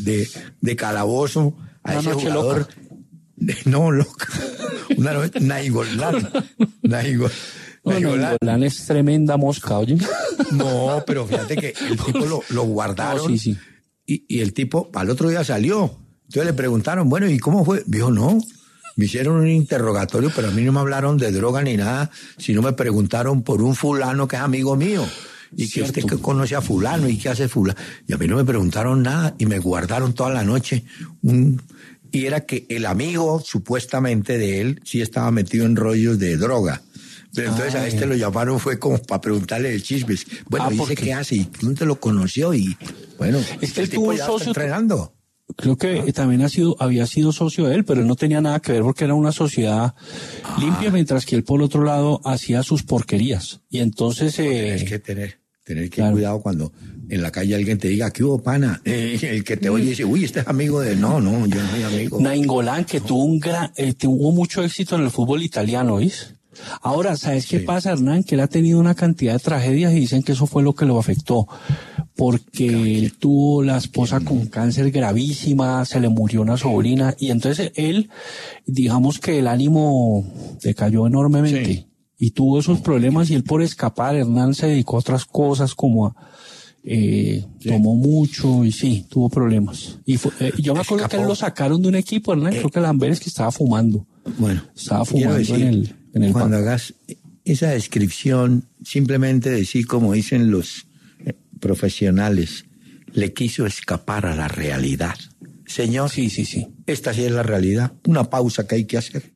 de calabozo a Una ese noche jugador? loca. No, loca. Una noche, Nainggolan. No, Nainggolan. Nainggolan es tremenda mosca, oye. No, pero fíjate que el tipo lo guardaron. No, sí. Y el tipo al otro día salió. Entonces le preguntaron, bueno, ¿y cómo fue? Dijo, no, me hicieron un interrogatorio, pero a mí no me hablaron de droga ni nada, sino me preguntaron por un fulano que es amigo mío. Y que Cierto. usted que conoce a fulano y qué hace fulano. Y a mí no me preguntaron nada y me guardaron toda la noche y era que el amigo supuestamente de él sí estaba metido en rollos de droga. Pero entonces a este lo llamaron fue como para preguntarle el chismes. Bueno, dice qué hace y dónde lo conoció y bueno, es que el él tipo tuvo un ya socio. está entrenando. Creo que también había sido socio de él, pero él no tenía nada que ver porque era una sociedad limpia, mientras que él por otro lado hacía sus porquerías. Y entonces... Tienes que tener que claro. cuidado cuando en la calle alguien te diga, ¿qué hubo, pana? El que te oye dice, uy, este es amigo de... No, yo no soy amigo. Nainggolan, que tuvo mucho éxito en el fútbol italiano, ¿oís? Ahora, ¿sabes qué pasa, Hernán? Que él ha tenido una cantidad de tragedias y dicen que eso fue lo que lo afectó. Porque él tuvo la esposa con cáncer gravísima, se le murió una sobrina, y entonces él, digamos que el ánimo decayó enormemente. Sí. Y tuvo esos problemas y él por escapar, Hernán se dedicó a otras cosas como tomó mucho y sí, tuvo problemas. Y yo me acuerdo que él lo sacaron de un equipo, Hernán, creo que el Amberes, que estaba fumando. Bueno, Estaba fumando decir, en el cuando banco. hagas esa descripción, simplemente decir, como dicen los profesionales, le quiso escapar a la realidad. Señor, Sí. esta sí es la realidad. Una pausa que hay que hacer.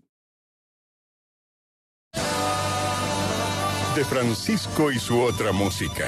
De Francisco y su otra música.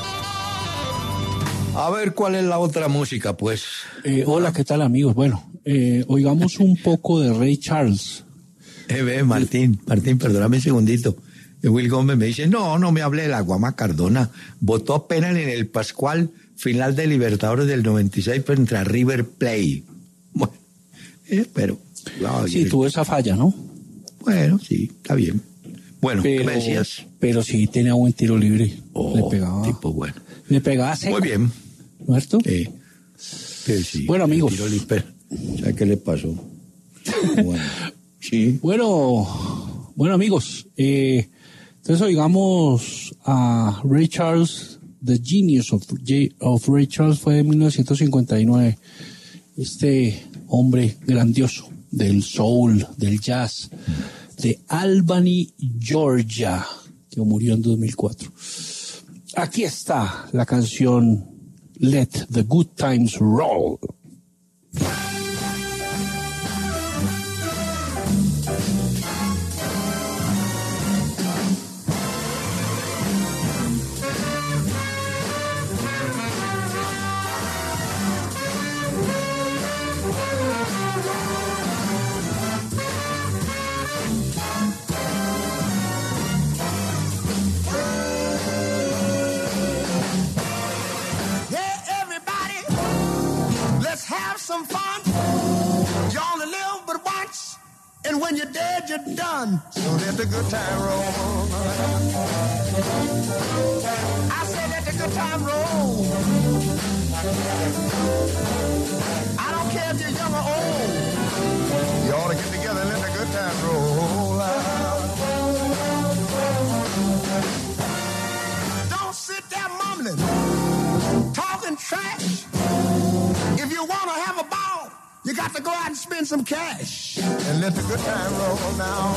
A ver, ¿cuál es la otra música, pues? Hola, ¿qué tal, amigos? Bueno, oigamos un poco de Ray Charles. Martín, perdóname un segundito. Will Gómez me dice, no me hable de la Guama Cardona. Votó apenas en el Pascual, final de Libertadores del 96 contra River Plate. Bueno, pero... Sí, tuvo esa falla, ¿no? Bueno, sí, está bien. Bueno, ¿qué me decías? Pero sí tenía buen tiro libre. Le pegaba. Tipo bueno. Le pegaba seco. Muy bien. ¿Cierto? Sí. Bueno, amigos. ¿Sabes qué le pasó? Bueno, sí. Bueno, amigos. Entonces oigamos a Ray Charles. The Genius of Ray Charles fue de 1959. Este hombre grandioso del soul, del jazz, de Albany, Georgia, que murió en 2004. Aquí está la canción Let the Good Times Roll. Have some fun. You only live but once, and when you're dead, you're done. So let the good time roll. I say let the good time roll. I don't care if you're young or old. You ought to get together and let the good time roll. Don't sit there mumbling, talking trash. If you want to have a ball, you got to go out and spend some cash and let the good time roll now.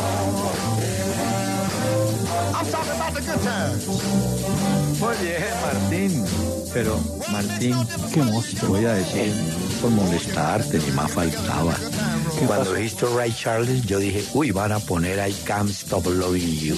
I'm talking about the good times. Muy bien, Martín. Pero, Martín, Qué monstruo. te voy a decir, no por molestarte, ni más faltaba. Cuando dijiste Ray Charles, yo dije, uy, van a poner I Can't Stop Loving You.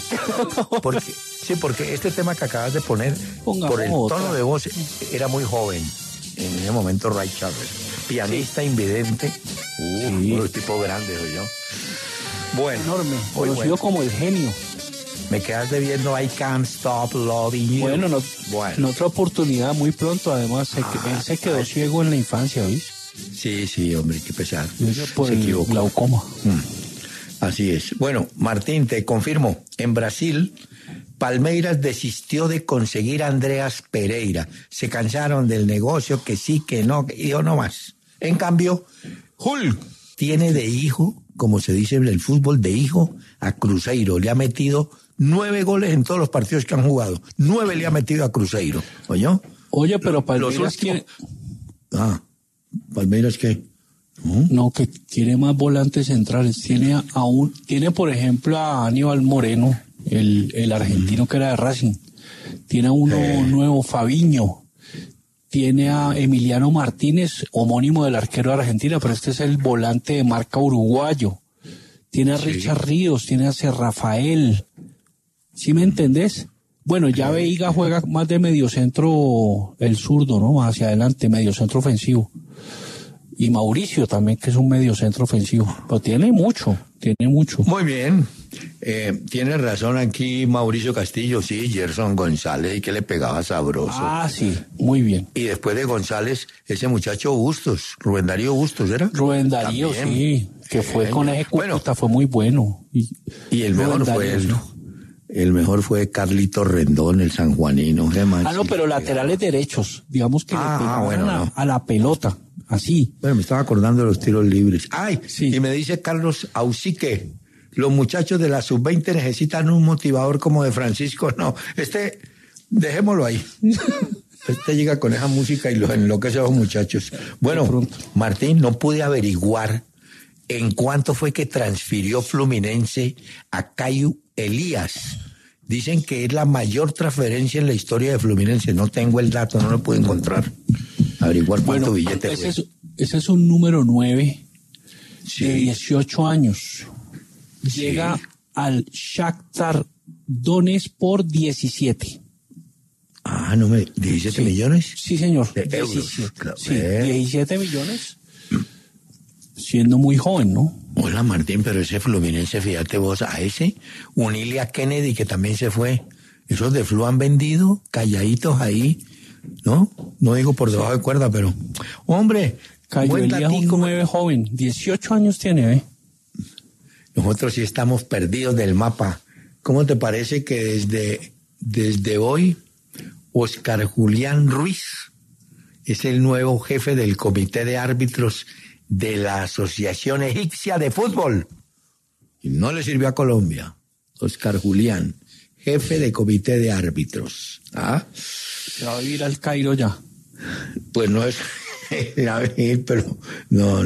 Porque este tema que acabas de poner, Pongamos por el otra. tono de voz, era muy joven. En ese momento, Ray Charles. Pianista invidente. Un tipo grande, soy yo. Bueno, Enorme, muy conocido bueno. como el genio. Me quedas debiendo I Can't Stop Loving You. Bueno, en otra oportunidad, muy pronto, además, él se quedó ciego en la infancia, ¿oís? Sí, hombre, qué pesar. Por Se el equivocó. glaucoma. Así es. Bueno, Martín, te confirmo, en Brasil, Palmeiras desistió de conseguir a Andreas Pereira. Se cansaron del negocio, que sí, que no, que yo no más. En cambio, Hulk tiene de hijo, como se dice en el fútbol, de hijo a Cruzeiro. Le ha metido 9 goles en todos los partidos que han jugado. 9 le ha metido a Cruzeiro. ¿Oyó? Oye, pero Los Palmeiras últimos- quiere... ¿Palmeiras qué? No, que quiere más volantes centrales. Tiene por ejemplo a Aníbal Moreno, el argentino que era de Racing. tiene a uno nuevo, Fabiño, tiene a Emiliano Martínez, homónimo del arquero de Argentina, pero este es el volante de marca uruguayo. Tiene a Richard Ríos, tiene a C. Rafael. ¿Sí me entendés? Bueno, ya Veiga juega más de mediocentro, el zurdo, ¿no? Más hacia adelante, mediocentro ofensivo. Y Mauricio también, que es un mediocentro ofensivo. Pero tiene mucho. Muy bien. Tiene razón aquí Mauricio Castillo, sí, Gerson González, y que le pegaba sabroso. Ah, sí, muy bien. Y después de González, ese muchacho Bustos, Rubén Darío Bustos, ¿era? Rubén Darío, también. Sí, que fue con ese Cúcuta, fue muy bueno. Y el mejor fue el mejor fue Carlito Rendón, el sanjuanino. No, pero laterales derechos, digamos que le pegaban a la pelota, así. Bueno, me estaba acordando de los tiros libres. Sí. Y me dice Carlos Ausique, los muchachos de la sub-20 necesitan un motivador como de Francisco. No, dejémoslo ahí. Llega con esa música y los enloquece a los muchachos. Bueno, Martín, no pude averiguar en cuánto fue que transfirió Fluminense a Caio Elías. Dicen que es la mayor transferencia en la historia de Fluminense. No tengo el dato, no lo pude encontrar. Averiguar cuánto billete fue. Ese es un número 9 de 18 años. Llega al Shakhtar Donetsk por 17. Ah, no me... ¿17 millones? Sí, señor. De euros. 17. Claro. Sí, 17 millones. Siendo muy joven, ¿no? Hola, Martín, pero ese Fluminense, fíjate vos, a ese, un Ilia Kennedy que también se fue. Esos de Flu han vendido, calladitos ahí, ¿no? No digo por debajo de cuerda, pero... Hombre, Caio Elías es un 9 joven, 18 años tiene, ¿eh? Nosotros sí estamos perdidos del mapa. ¿Cómo te parece que desde hoy Oscar Julián Ruiz es el nuevo jefe del comité de árbitros de la Asociación Egipcia de Fútbol? Y no le sirvió a Colombia. Oscar Julián, jefe de comité de árbitros. Se va a vivir al Cairo ya. Pues no es a venir, pero no.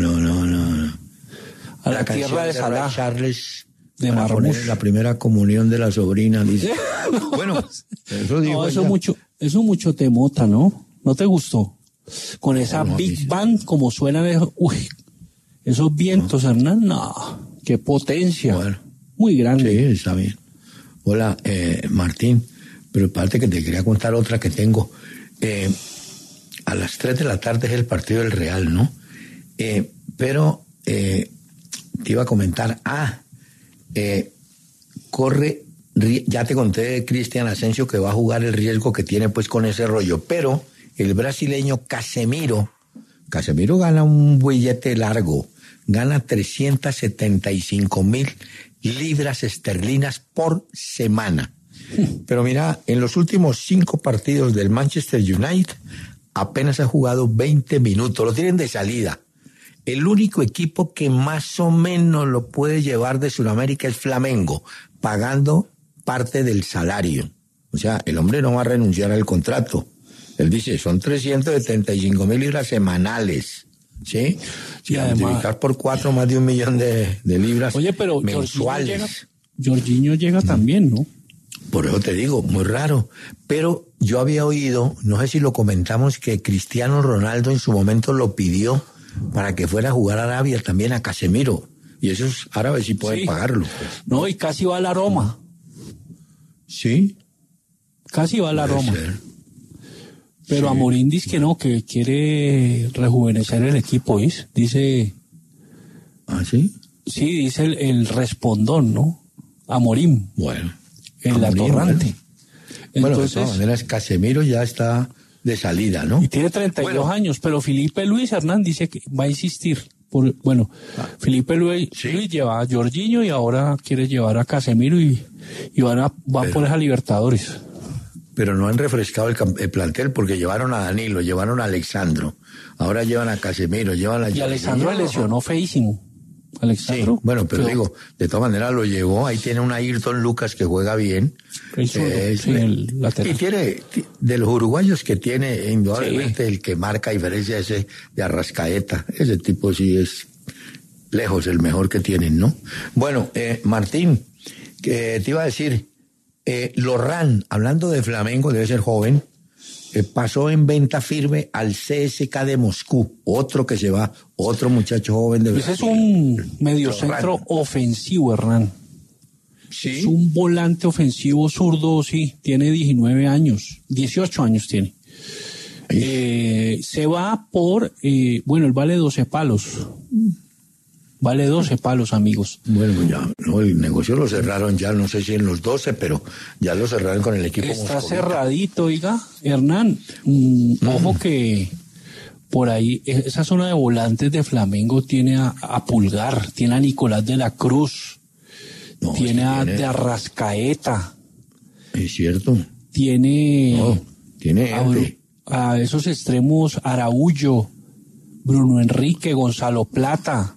A la tierra de Salah, Charles, de Marruecos. La primera comunión de la sobrina, dice. Bueno, eso digo. No, eso mucho temota, ¿no? ¿No te gustó? Con esa Big Band, como suena, esos vientos, Hernán, no, qué potencia. Bueno, muy grande. Sí, está bien. Hola, Martín, pero aparte que te quería contar otra que tengo. A las 3 de la tarde es el partido del Real, ¿no? Pero te iba a comentar, ya te conté de Cristian Asensio que va a jugar, el riesgo que tiene pues con ese rollo, pero el brasileño Casemiro gana un billete largo, gana 375,000 libras esterlinas por semana. Pero mira, en los últimos 5 partidos del Manchester United apenas ha jugado 20 minutos, lo tienen de salida. El único equipo que más o menos lo puede llevar de Sudamérica es Flamengo, pagando parte del salario. O sea, el hombre no va a renunciar al contrato. Él dice, son 375,000 libras semanales, ¿sí? Y multiplicar por 4 más de 1 millón de libras. Oye, pero mensuales. Jorginho llega también, ¿no? Por eso te digo, muy raro. Pero yo había oído, no sé si lo comentamos, que Cristiano Ronaldo en su momento lo pidió para que fuera a jugar a Arabia también a Casemiro. Y esos árabes sí pueden pagarlo. Pues. No, y casi va a la Roma. ¿Sí? Casi va a la Roma. Ser. Pero sí. Amorín dice que no, que quiere rejuvenecer el equipo, ¿ves? Dice... ¿Ah, sí? Sí, dice el respondón, ¿no? Amorín. Bueno. En la Torrante. Bueno, de todas maneras, Casemiro ya está de salida, ¿no? Y tiene 32 años, pero Felipe Luis Hernán dice que va a insistir. Felipe Luis lleva a Jorginho y ahora quiere llevar a Casemiro y va por esa Libertadores. Pero no han refrescado el plantel porque llevaron a Danilo, llevaron a Alexandro, ahora llevan a Casemiro, llevan a... Y Alexandro le lesionó feísimo. Alexandro. Sí, bueno, pero digo, de todas maneras lo llevó, ahí tiene un Ayrton Lucas que juega bien. El lateral. Y tiene, de los uruguayos que tiene, indudablemente el que marca diferencia ese de Arrascaeta. Ese tipo sí es lejos el mejor que tienen, ¿no? Bueno, Martín, que te iba a decir, Lorran, hablando de Flamengo, debe ser joven, pasó en venta firme al CSKA de Moscú, otro que se va, otro muchacho joven de Ese es un mediocentro ofensivo, Hernán. Sí. Es un volante ofensivo zurdo, sí, tiene 19 años, 18 años tiene. Se va por, bueno, él vale 12 palos. Vale 12 palos, amigos. Bueno, pues ya, no, el negocio lo cerraron ya, no sé si en los 12, pero ya lo cerraron con el equipo. Está moscovita. cerradito, oiga, Hernán. Ojo que por ahí, esa zona de volantes de Flamengo tiene a Pulgar, tiene a Nicolás de la Cruz, No, tiene a tiene- de Arrascaeta, Es cierto. tiene No, tiene a, gente. a esos extremos Araújo, Bruno Enrique, Gonzalo Plata.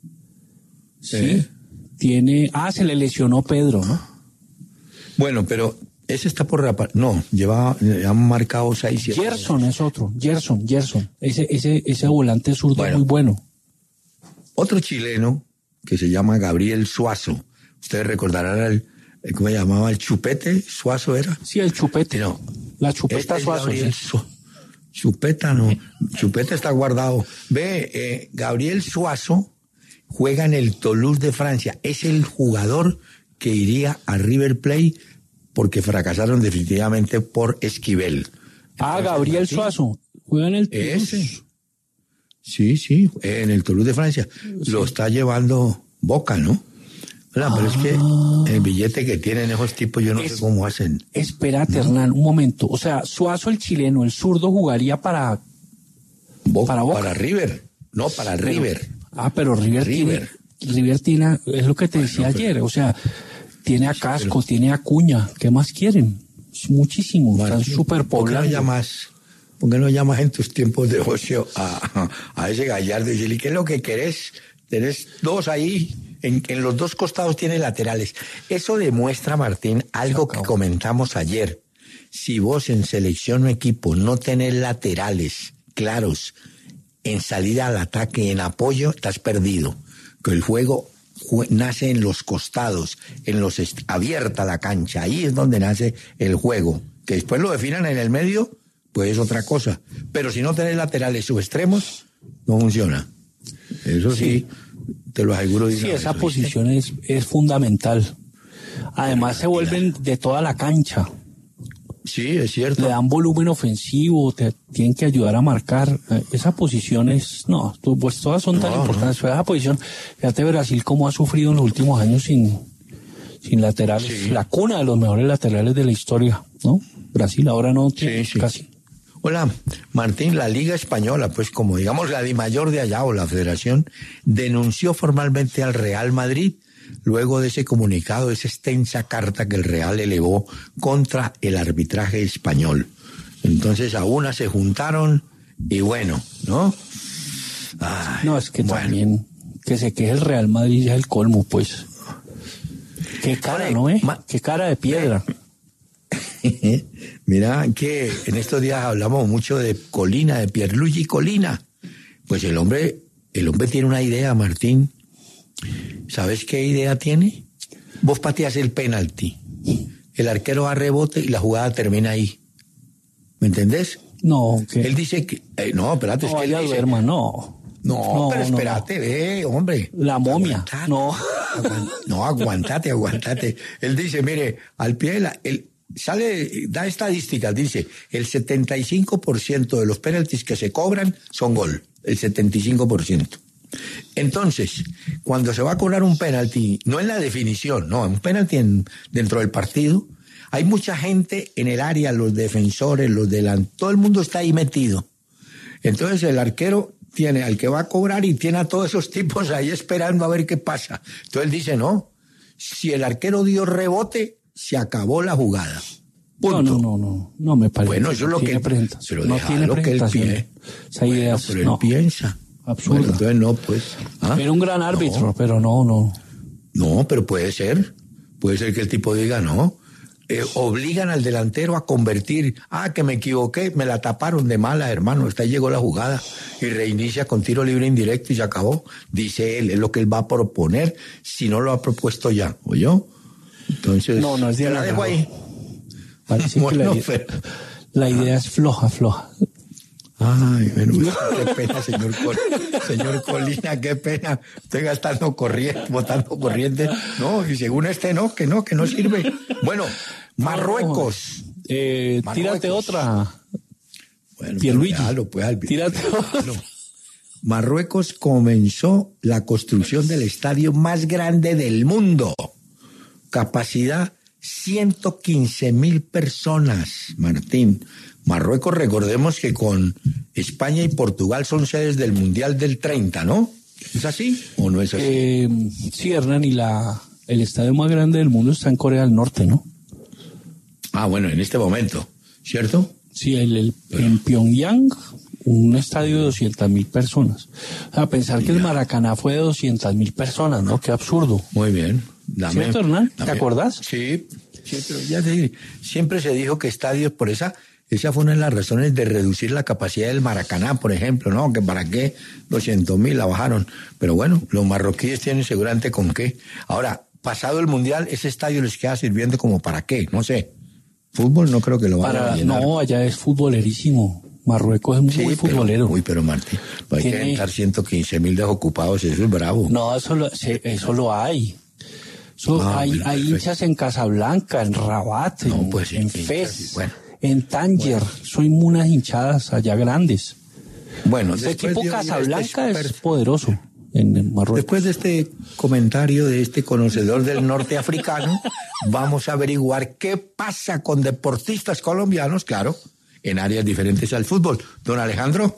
Sí. Tiene, se le lesionó Pedro, ¿no? Bueno, pero ese está por no, han marcado 6, 7. Gerson es otro, Gerson. Ese volante zurdo Bueno. muy bueno. Otro chileno que se llama Gabriel Suazo. Ustedes recordarán ¿cómo se llamaba? ¿El Chupete? ¿Suazo era? Sí, el Chupete. No. La Chupeta Es Suazo. Gabriel Sí. Chupeta no. Chupeta está guardado. Gabriel Suazo juega en el Toulouse de Francia. Es el jugador que iría a River Plate porque fracasaron definitivamente por Esquivel. Entonces, Gabriel Martín, Suazo. Juega en el Ese. Toulouse. Sí, en el Toulouse de Francia. Lo está llevando Boca, ¿no? Pero es que el billete que tienen esos tipos, yo no sé cómo hacen. Espérate, Hernán, un momento. O sea, Suazo, el chileno, el zurdo, jugaría para Boca, Boca. para River. No, para River. Pero River tiene, es lo que te decía pero- ayer, o sea, tiene a Casco, tiene a Acuña, ¿qué más quieren? Es muchísimo, están Martín, súper ¿por qué no poblados. llamas en tus tiempos de ocio a ese Gallardo y decirle, ¿qué es lo que querés? Tenés dos ahí, en los dos costados tiene laterales. Eso demuestra, Martín, algo que comentamos ayer. Si vos en selección o equipo no tenés laterales claros en salida al ataque, en apoyo, estás perdido. Que el juego nace en los costados, abierta la cancha, ahí es donde nace el juego. Que después lo definan en el medio, pues es otra cosa. Pero si no tenés laterales subextremos, no funciona. Eso sí, te lo aseguro. Sí, esa posición es fundamental. Además se vuelven de toda la cancha, Sí, es cierto. le dan volumen ofensivo, tienen que ayudar a marcar. Esa posición es, pues todas son tan importantes. Pero esa posición, fíjate Brasil cómo ha sufrido en los últimos años sin laterales. Sí. La cuna de los mejores laterales de la historia, ¿no? Brasil ahora no tiene Sí. casi. Hola, Martín, la Liga Española, pues como digamos la DIMAYOR de allá o la Federación, denunció formalmente al Real Madrid luego de ese comunicado, esa extensa carta que el Real elevó contra el arbitraje español. Entonces a una se juntaron y bueno, ¿no? Ay, No, es que bueno. también que se queje el Real Madrid ya es el colmo, pues. Qué cara, Oye, ¿no? Qué cara de piedra. Mira que en estos días hablamos mucho de Colina, de Pierluigi Colina. Pues el hombre tiene una idea, Martín. ¿Sabes qué idea tiene? Vos pateas el penalti, el arquero va a rebote y la jugada termina ahí. ¿Me entendés? No, que Él dice que... no, espérate, es no que él vaya dice... duerma, no. No, pero espérate, ve, hombre. La momia, Aguantate. no. No, aguantate. Él dice, mire, al pie de da estadísticas, dice, el 75% de los penaltis que se cobran son gol, el 75%. Entonces, cuando se va a cobrar un penalti, no en la definición, no, un penalti dentro del partido, hay mucha gente en el área, los defensores, todo el mundo está ahí metido. Entonces el arquero tiene al que va a cobrar y tiene a todos esos tipos ahí esperando a ver qué pasa. Entonces él dice, no, si el arquero dio rebote, se acabó la jugada. Punto. No me parece. Bueno, eso es lo que tiene él, presentación. pero No déjalo tiene que él presentación. pide. Esa idea es, Pero él no, piensa. absurda. Bueno, entonces no, pues. ¿ah? Era un gran árbitro, pero no. No, pero puede ser que el tipo diga no. Obligan al delantero a convertir. Que me equivoqué, me la taparon de mala, hermano. Hasta ahí llegó la jugada y reinicia con tiro libre indirecto y se acabó. Dice él, es lo que él va a proponer si no lo ha propuesto ya. ¿Oyó? Entonces, No es de la dejo ahí. Parece Bueno, que la idea es floja. Ay, bueno, qué pena, señor Colina, qué pena. Estoy gastando corriente, botando corriente. No, y según no, que no sirve. Bueno, Marruecos. Tírate otra. Bueno, Pierluigi. Tírate otra. Marruecos comenzó la construcción del estadio más grande del mundo. Capacidad 115,000 personas, Martín. Marruecos, recordemos que con España y Portugal son sedes del Mundial del 30, ¿no? ¿Es así o no es así? Sí, Hernán, y el estadio más grande del mundo está en Corea del Norte, ¿no? Ah, bueno, en este momento, ¿cierto? Sí, en Pyongyang, un estadio de 200,000 personas. O sea, pensar que el Maracaná fue de 200,000 personas, ¿no? Qué absurdo. Muy bien. ¿Cierto, Hernán? ¿Te acordás? Sí, pero ya siempre se dijo que estadios por esa fue una de las razones de reducir la capacidad del Maracaná, por ejemplo, ¿no? Que para qué 200,000 la bajaron. Pero bueno, los marroquíes tienen seguramente con qué. Ahora, pasado el Mundial, ese estadio les queda sirviendo como para qué, no sé. Fútbol no creo que lo vayan a llenar. No, allá es futbolerísimo. Marruecos es muy futbolero. Pero Martín, hay que entrar 115,000 desocupados, eso es bravo. No, eso lo hay. Hay hinchas en Casablanca, en Rabat, en Fez, en Tánger. Son unas hinchadas allá grandes. Bueno, el equipo Casablanca es poderoso en Marruecos. Después de este comentario de este conocedor del norte africano, vamos a averiguar qué pasa con deportistas colombianos, claro, en áreas diferentes al fútbol. Don Alejandro.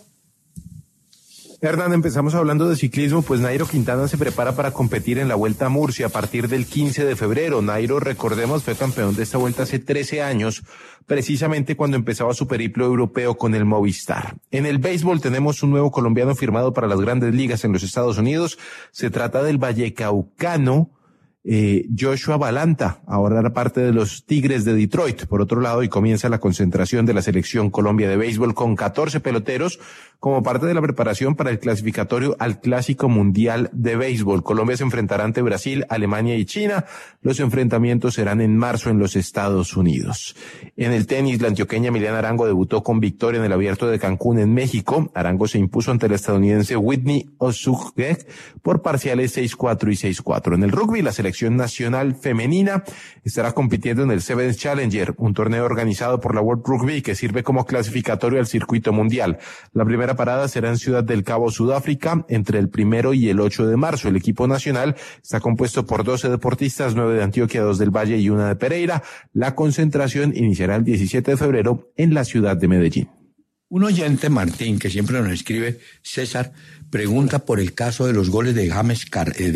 Hernán, empezamos hablando de ciclismo, pues Nairo Quintana se prepara para competir en la Vuelta a Murcia a partir del 15 de febrero. Nairo, recordemos, fue campeón de esta vuelta hace 13 años, precisamente cuando empezaba su periplo europeo con el Movistar. En el béisbol tenemos un nuevo colombiano firmado para las grandes ligas en los Estados Unidos. Se trata del vallecaucano Joshua Balanta, ahora era parte de los Tigres de Detroit. Por otro lado, y comienza la concentración de la Selección Colombia de béisbol con 14 peloteros como parte de la preparación para el clasificatorio al Clásico Mundial de Béisbol. Colombia se enfrentará ante Brasil, Alemania y China. Los enfrentamientos serán en marzo en los Estados Unidos. En el tenis, la antioqueña Emiliana Arango debutó con victoria en el Abierto de Cancún en México. Arango se impuso ante la estadounidense Whitney Osugek por parciales 6-4 y 6-4. En el rugby, la selección nacional femenina estará compitiendo en el Sevens Challenger, un torneo organizado por la World Rugby que sirve como clasificatorio al circuito mundial. La primera parada será en Ciudad del Cabo, Sudáfrica, entre el 1 y el 8 de marzo. El equipo nacional está compuesto por 12 deportistas, 9 de Antioquia, 2 del Valle y 1 de Pereira. La concentración iniciará el 17 de febrero en la ciudad de Medellín. Un oyente, Martín, que siempre nos escribe, César, pregunta por el caso de los goles de James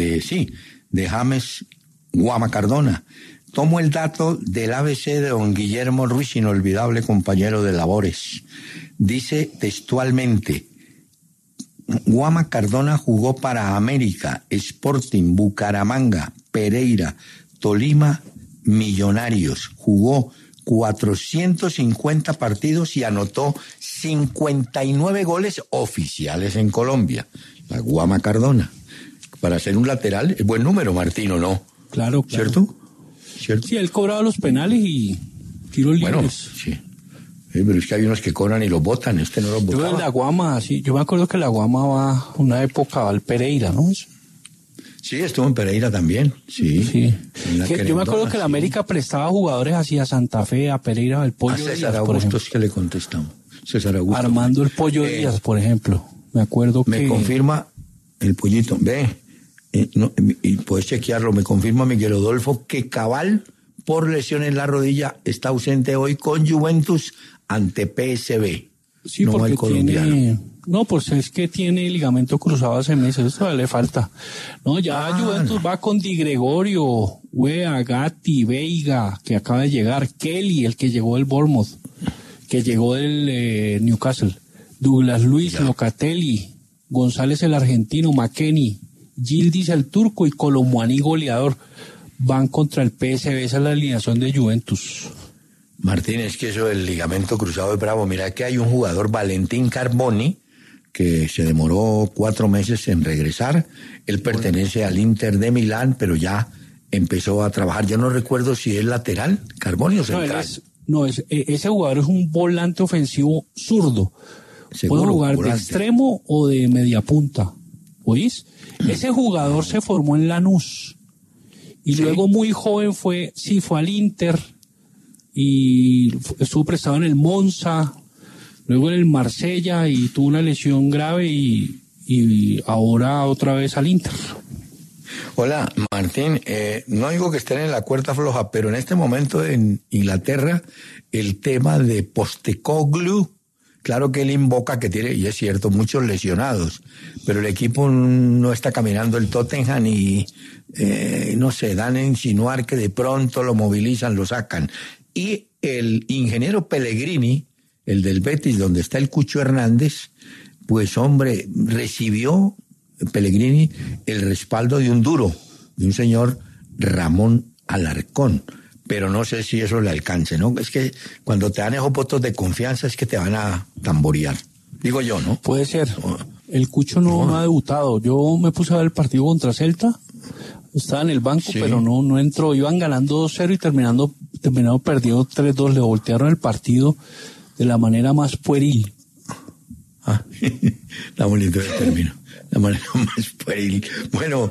Guama Cardona. Tomo el dato del ABC de don Guillermo Ruiz, inolvidable compañero de labores. Dice textualmente, Guama Cardona jugó para América, Sporting, Bucaramanga, Pereira, Tolima, Millonarios. Jugó 450 partidos y anotó 59 goles oficiales en Colombia. La Guama Cardona. Para ser un lateral, es buen número, Martín, ¿o no? Claro. ¿Cierto? Sí, él cobraba los penales y tiros libres. Bueno, sí. Pero es que hay unos que cobran y los botan, este no los botaba. Yo en la Guama, sí, yo me acuerdo que la Guama va una época al Pereira, ¿no? Sí, estuvo en Pereira también, sí. Yo me acuerdo que la América prestaba jugadores así a Santa Fe, a Pereira, al Pollo Díaz, César Augusto es que le contestamos. César Augusto. Armando el Pollo Díaz, por ejemplo. Me acuerdo que... Me confirma el Pollito, y puedes chequearlo, me confirma Miguel Odolfo que Cabal, por lesión en la rodilla, está ausente hoy con Juventus ante PSV. Sí, no porque al colombiano. Pues es que tiene ligamento cruzado hace meses, eso le falta. No, ya Juventus va con Di Gregorio, Wea, Gatti, Veiga, que acaba de llegar, Kelly, el que llegó del Bournemouth, que llegó del Newcastle, Douglas Luiz, Locatelli, González el argentino, McKennie, Yildiz el turco y Colomboani goleador van contra el PSV. Esa es la alineación de Juventus. Martín, es que eso del ligamento cruzado es bravo. Mira que hay un jugador, Valentín Carboni, que se demoró 4 meses en regresar. Él pertenece al Inter de Milán, pero ya empezó a trabajar. Yo no recuerdo si es lateral, Carboni o central. Ese jugador es un volante ofensivo zurdo. Seguro, puede jugar volante. de extremo o de media punta. ¿Oís? Ese jugador se formó en Lanús. Y luego muy joven fue al Inter. Y estuvo prestado en el Monza. Luego en el Marsella y tuvo una lesión grave y ahora otra vez al Inter. Hola, Martín. No digo que estén en la cuerda floja, pero en este momento en Inglaterra el tema de Postecoglou, claro que él invoca que tiene, y es cierto, muchos lesionados, pero el equipo no está caminando. El Tottenham y no sé, dan a insinuar que de pronto lo movilizan, lo sacan. Y el ingeniero Pellegrini, el del Betis, donde está el Cucho Hernández, pues hombre, recibió Pellegrini el respaldo de un duro, de un señor Ramón Alarcón, pero no sé si eso le alcance, ¿no? Es que cuando te dan esos votos de confianza es que te van a tamborear, digo yo, ¿no? Puede ser. El Cucho no ha debutado. Yo me puse a ver el partido contra Celta, estaba en el banco, pero no entró. Iban ganando 2-0 y terminando perdiendo 3-2, le voltearon el partido de la manera más pueril. Está bonito el término. La manera más pueril. Bueno,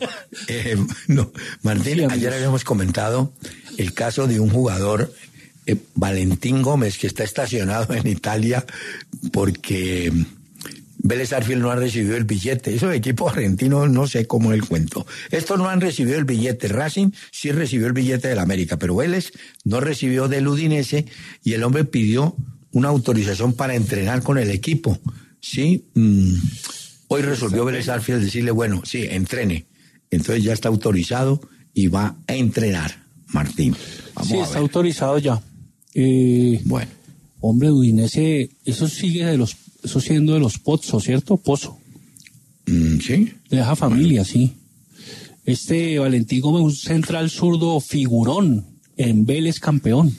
Martín, sí, ayer habíamos comentado el caso de un jugador, Valentín Gómez, que está estacionado en Italia porque Vélez Sarsfield no ha recibido el billete. Esos equipos argentinos no sé cómo es el cuento. Estos no han recibido el billete. Racing sí recibió el billete del América, pero Vélez no recibió del Udinese y el hombre pidió una autorización para entrenar con el equipo. Sí, hoy resolvió Vélez Sarsfield decirle, bueno, sí, entrene. Entonces ya está autorizado y va a entrenar, Martín. Vamos a ver. Está autorizado ya. Bueno. Hombre, Udinese, eso siendo de los Pozos, ¿cierto? Pozo. Sí. De esa familia, sí. Valentín Gómez, un central zurdo figurón en Vélez campeón.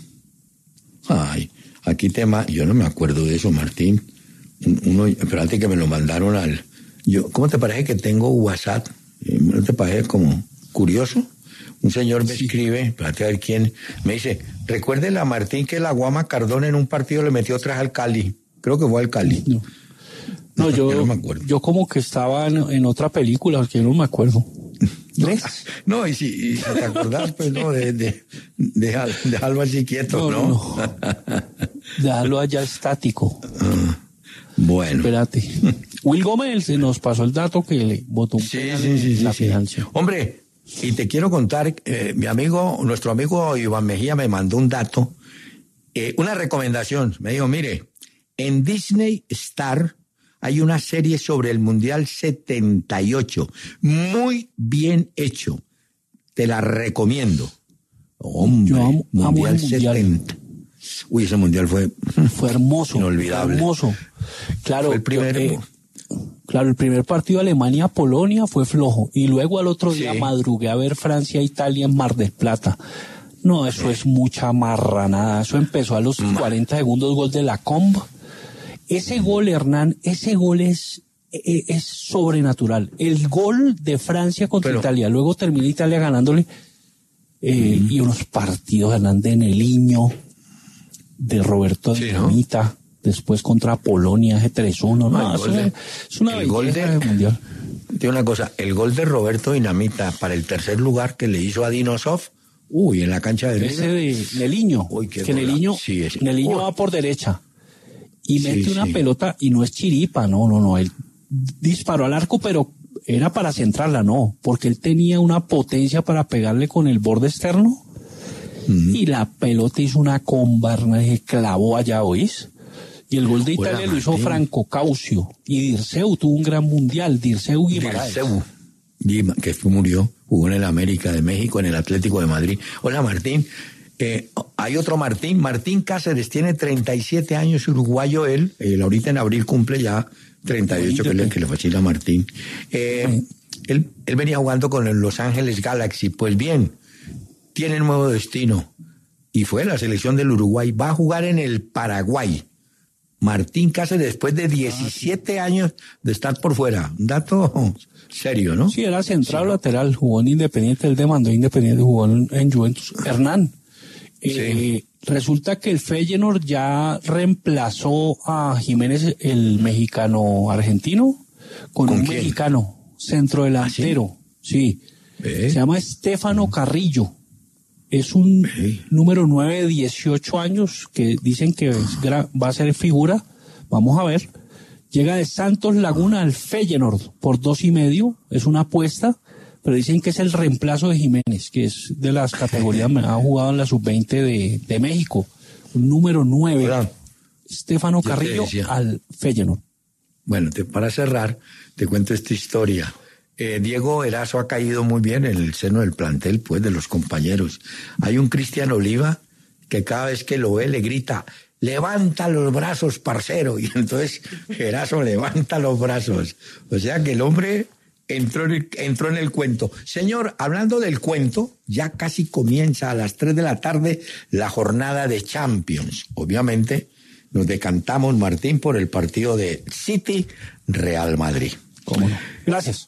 Ay, aquí yo no me acuerdo de eso, Martín. Espérate que me lo mandaron ¿cómo te parece que tengo WhatsApp? ¿No te parece como curioso? Un señor me escribe, espérate a ver quién, me dice, recuérdele a Martín que la Guama Cardona en un partido le metió 3 al Cali. Creo que fue al Cali. No, yo no me acuerdo. Yo como que estaba en otra película, porque no me acuerdo. No, y si te acordás, pues no, dejarlo así quieto, ¿no? Dejarlo allá estático. Bueno. Espérate. Will Gómez nos pasó el dato que le votó la financia. Hombre, y te quiero contar, nuestro amigo Iván Mejía me mandó un dato, una recomendación. Me dijo, mire, en Disney Star hay una serie sobre el Mundial 78, muy bien hecho. Te la recomiendo. Hombre, yo amo Mundial el Mundial. 70. Uy, ese Mundial fue hermoso. Inolvidable. Hermoso. Claro, fue el primero. Claro, el primer partido Alemania-Polonia fue flojo. Y luego al otro día madrugué a ver Francia-Italia en Mar del Plata. No, eso es mucha marranada. Eso empezó a los 40 segundos, gol de la Comb. Ese gol, Hernán, es sobrenatural. El gol de Francia contra Italia, luego termina Italia ganándole, y unos partidos, Hernán, de Neliño, de Roberto Dinamita, ¿no? Después contra Polonia, ese 3-1. No, es una belleza del Mundial. Tiene una cosa, el gol de Roberto Dinamita para el tercer lugar que le hizo a Dinosov, en la cancha de ese de Neliño, que Neliño va por derecha y mete una pelota y no es chiripa, no, él disparó al arco, pero era para centrarla, no, porque él tenía una potencia para pegarle con el borde externo y la pelota hizo una comba, se clavó allá, ¿oís? Y el gol de Italia lo hizo Franco Caucio. Y Dirceu tuvo un gran mundial. Dirceu Guimaraes. Que murió, jugó en el América de México, en el Atlético de Madrid. Hola, Martín. Hay otro Martín. Martín Cáceres tiene 37 años, uruguayo él. Ahorita en abril cumple ya 38, que le fascina a Martín. Él venía jugando con el Los Ángeles Galaxy. Pues bien, tiene nuevo destino. Y fue la selección del Uruguay. Va a jugar en el Paraguay. Martín Cáceres, después de 17 años de estar por fuera. Un dato serio, ¿no? Sí, era central lateral, jugó en Independiente, él demandó Independiente, jugó en Juventus. Hernán, resulta que el Feyenoord ya reemplazó a Jiménez, el mexicano argentino, con un quién? mexicano, centrodelantero. Sí. Se llama Estefano Carrillo. Es un número 9 de 18 años que dicen que va a ser figura. Vamos a ver. Llega de Santos Laguna al Feyenoord por 2.5. Es una apuesta, pero dicen que es el reemplazo de Jiménez, que es de las categorías, ha jugado en la sub-20 de México. Un número 9. Hola. Estefano Carrillo al Feyenoord. Bueno, para cerrar, te cuento esta historia. Diego Erazo ha caído muy bien en el seno del plantel, pues, de los compañeros. Hay un Cristian Oliva que cada vez que lo ve le grita, levanta los brazos, parcero. Y entonces Erazo levanta los brazos. O sea que el hombre entró en el cuento. Señor, hablando del cuento, ya casi comienza a las 3 de la tarde la jornada de Champions. Obviamente nos decantamos, Martín, por el partido de City Real Madrid. ¿Cómo no? Gracias.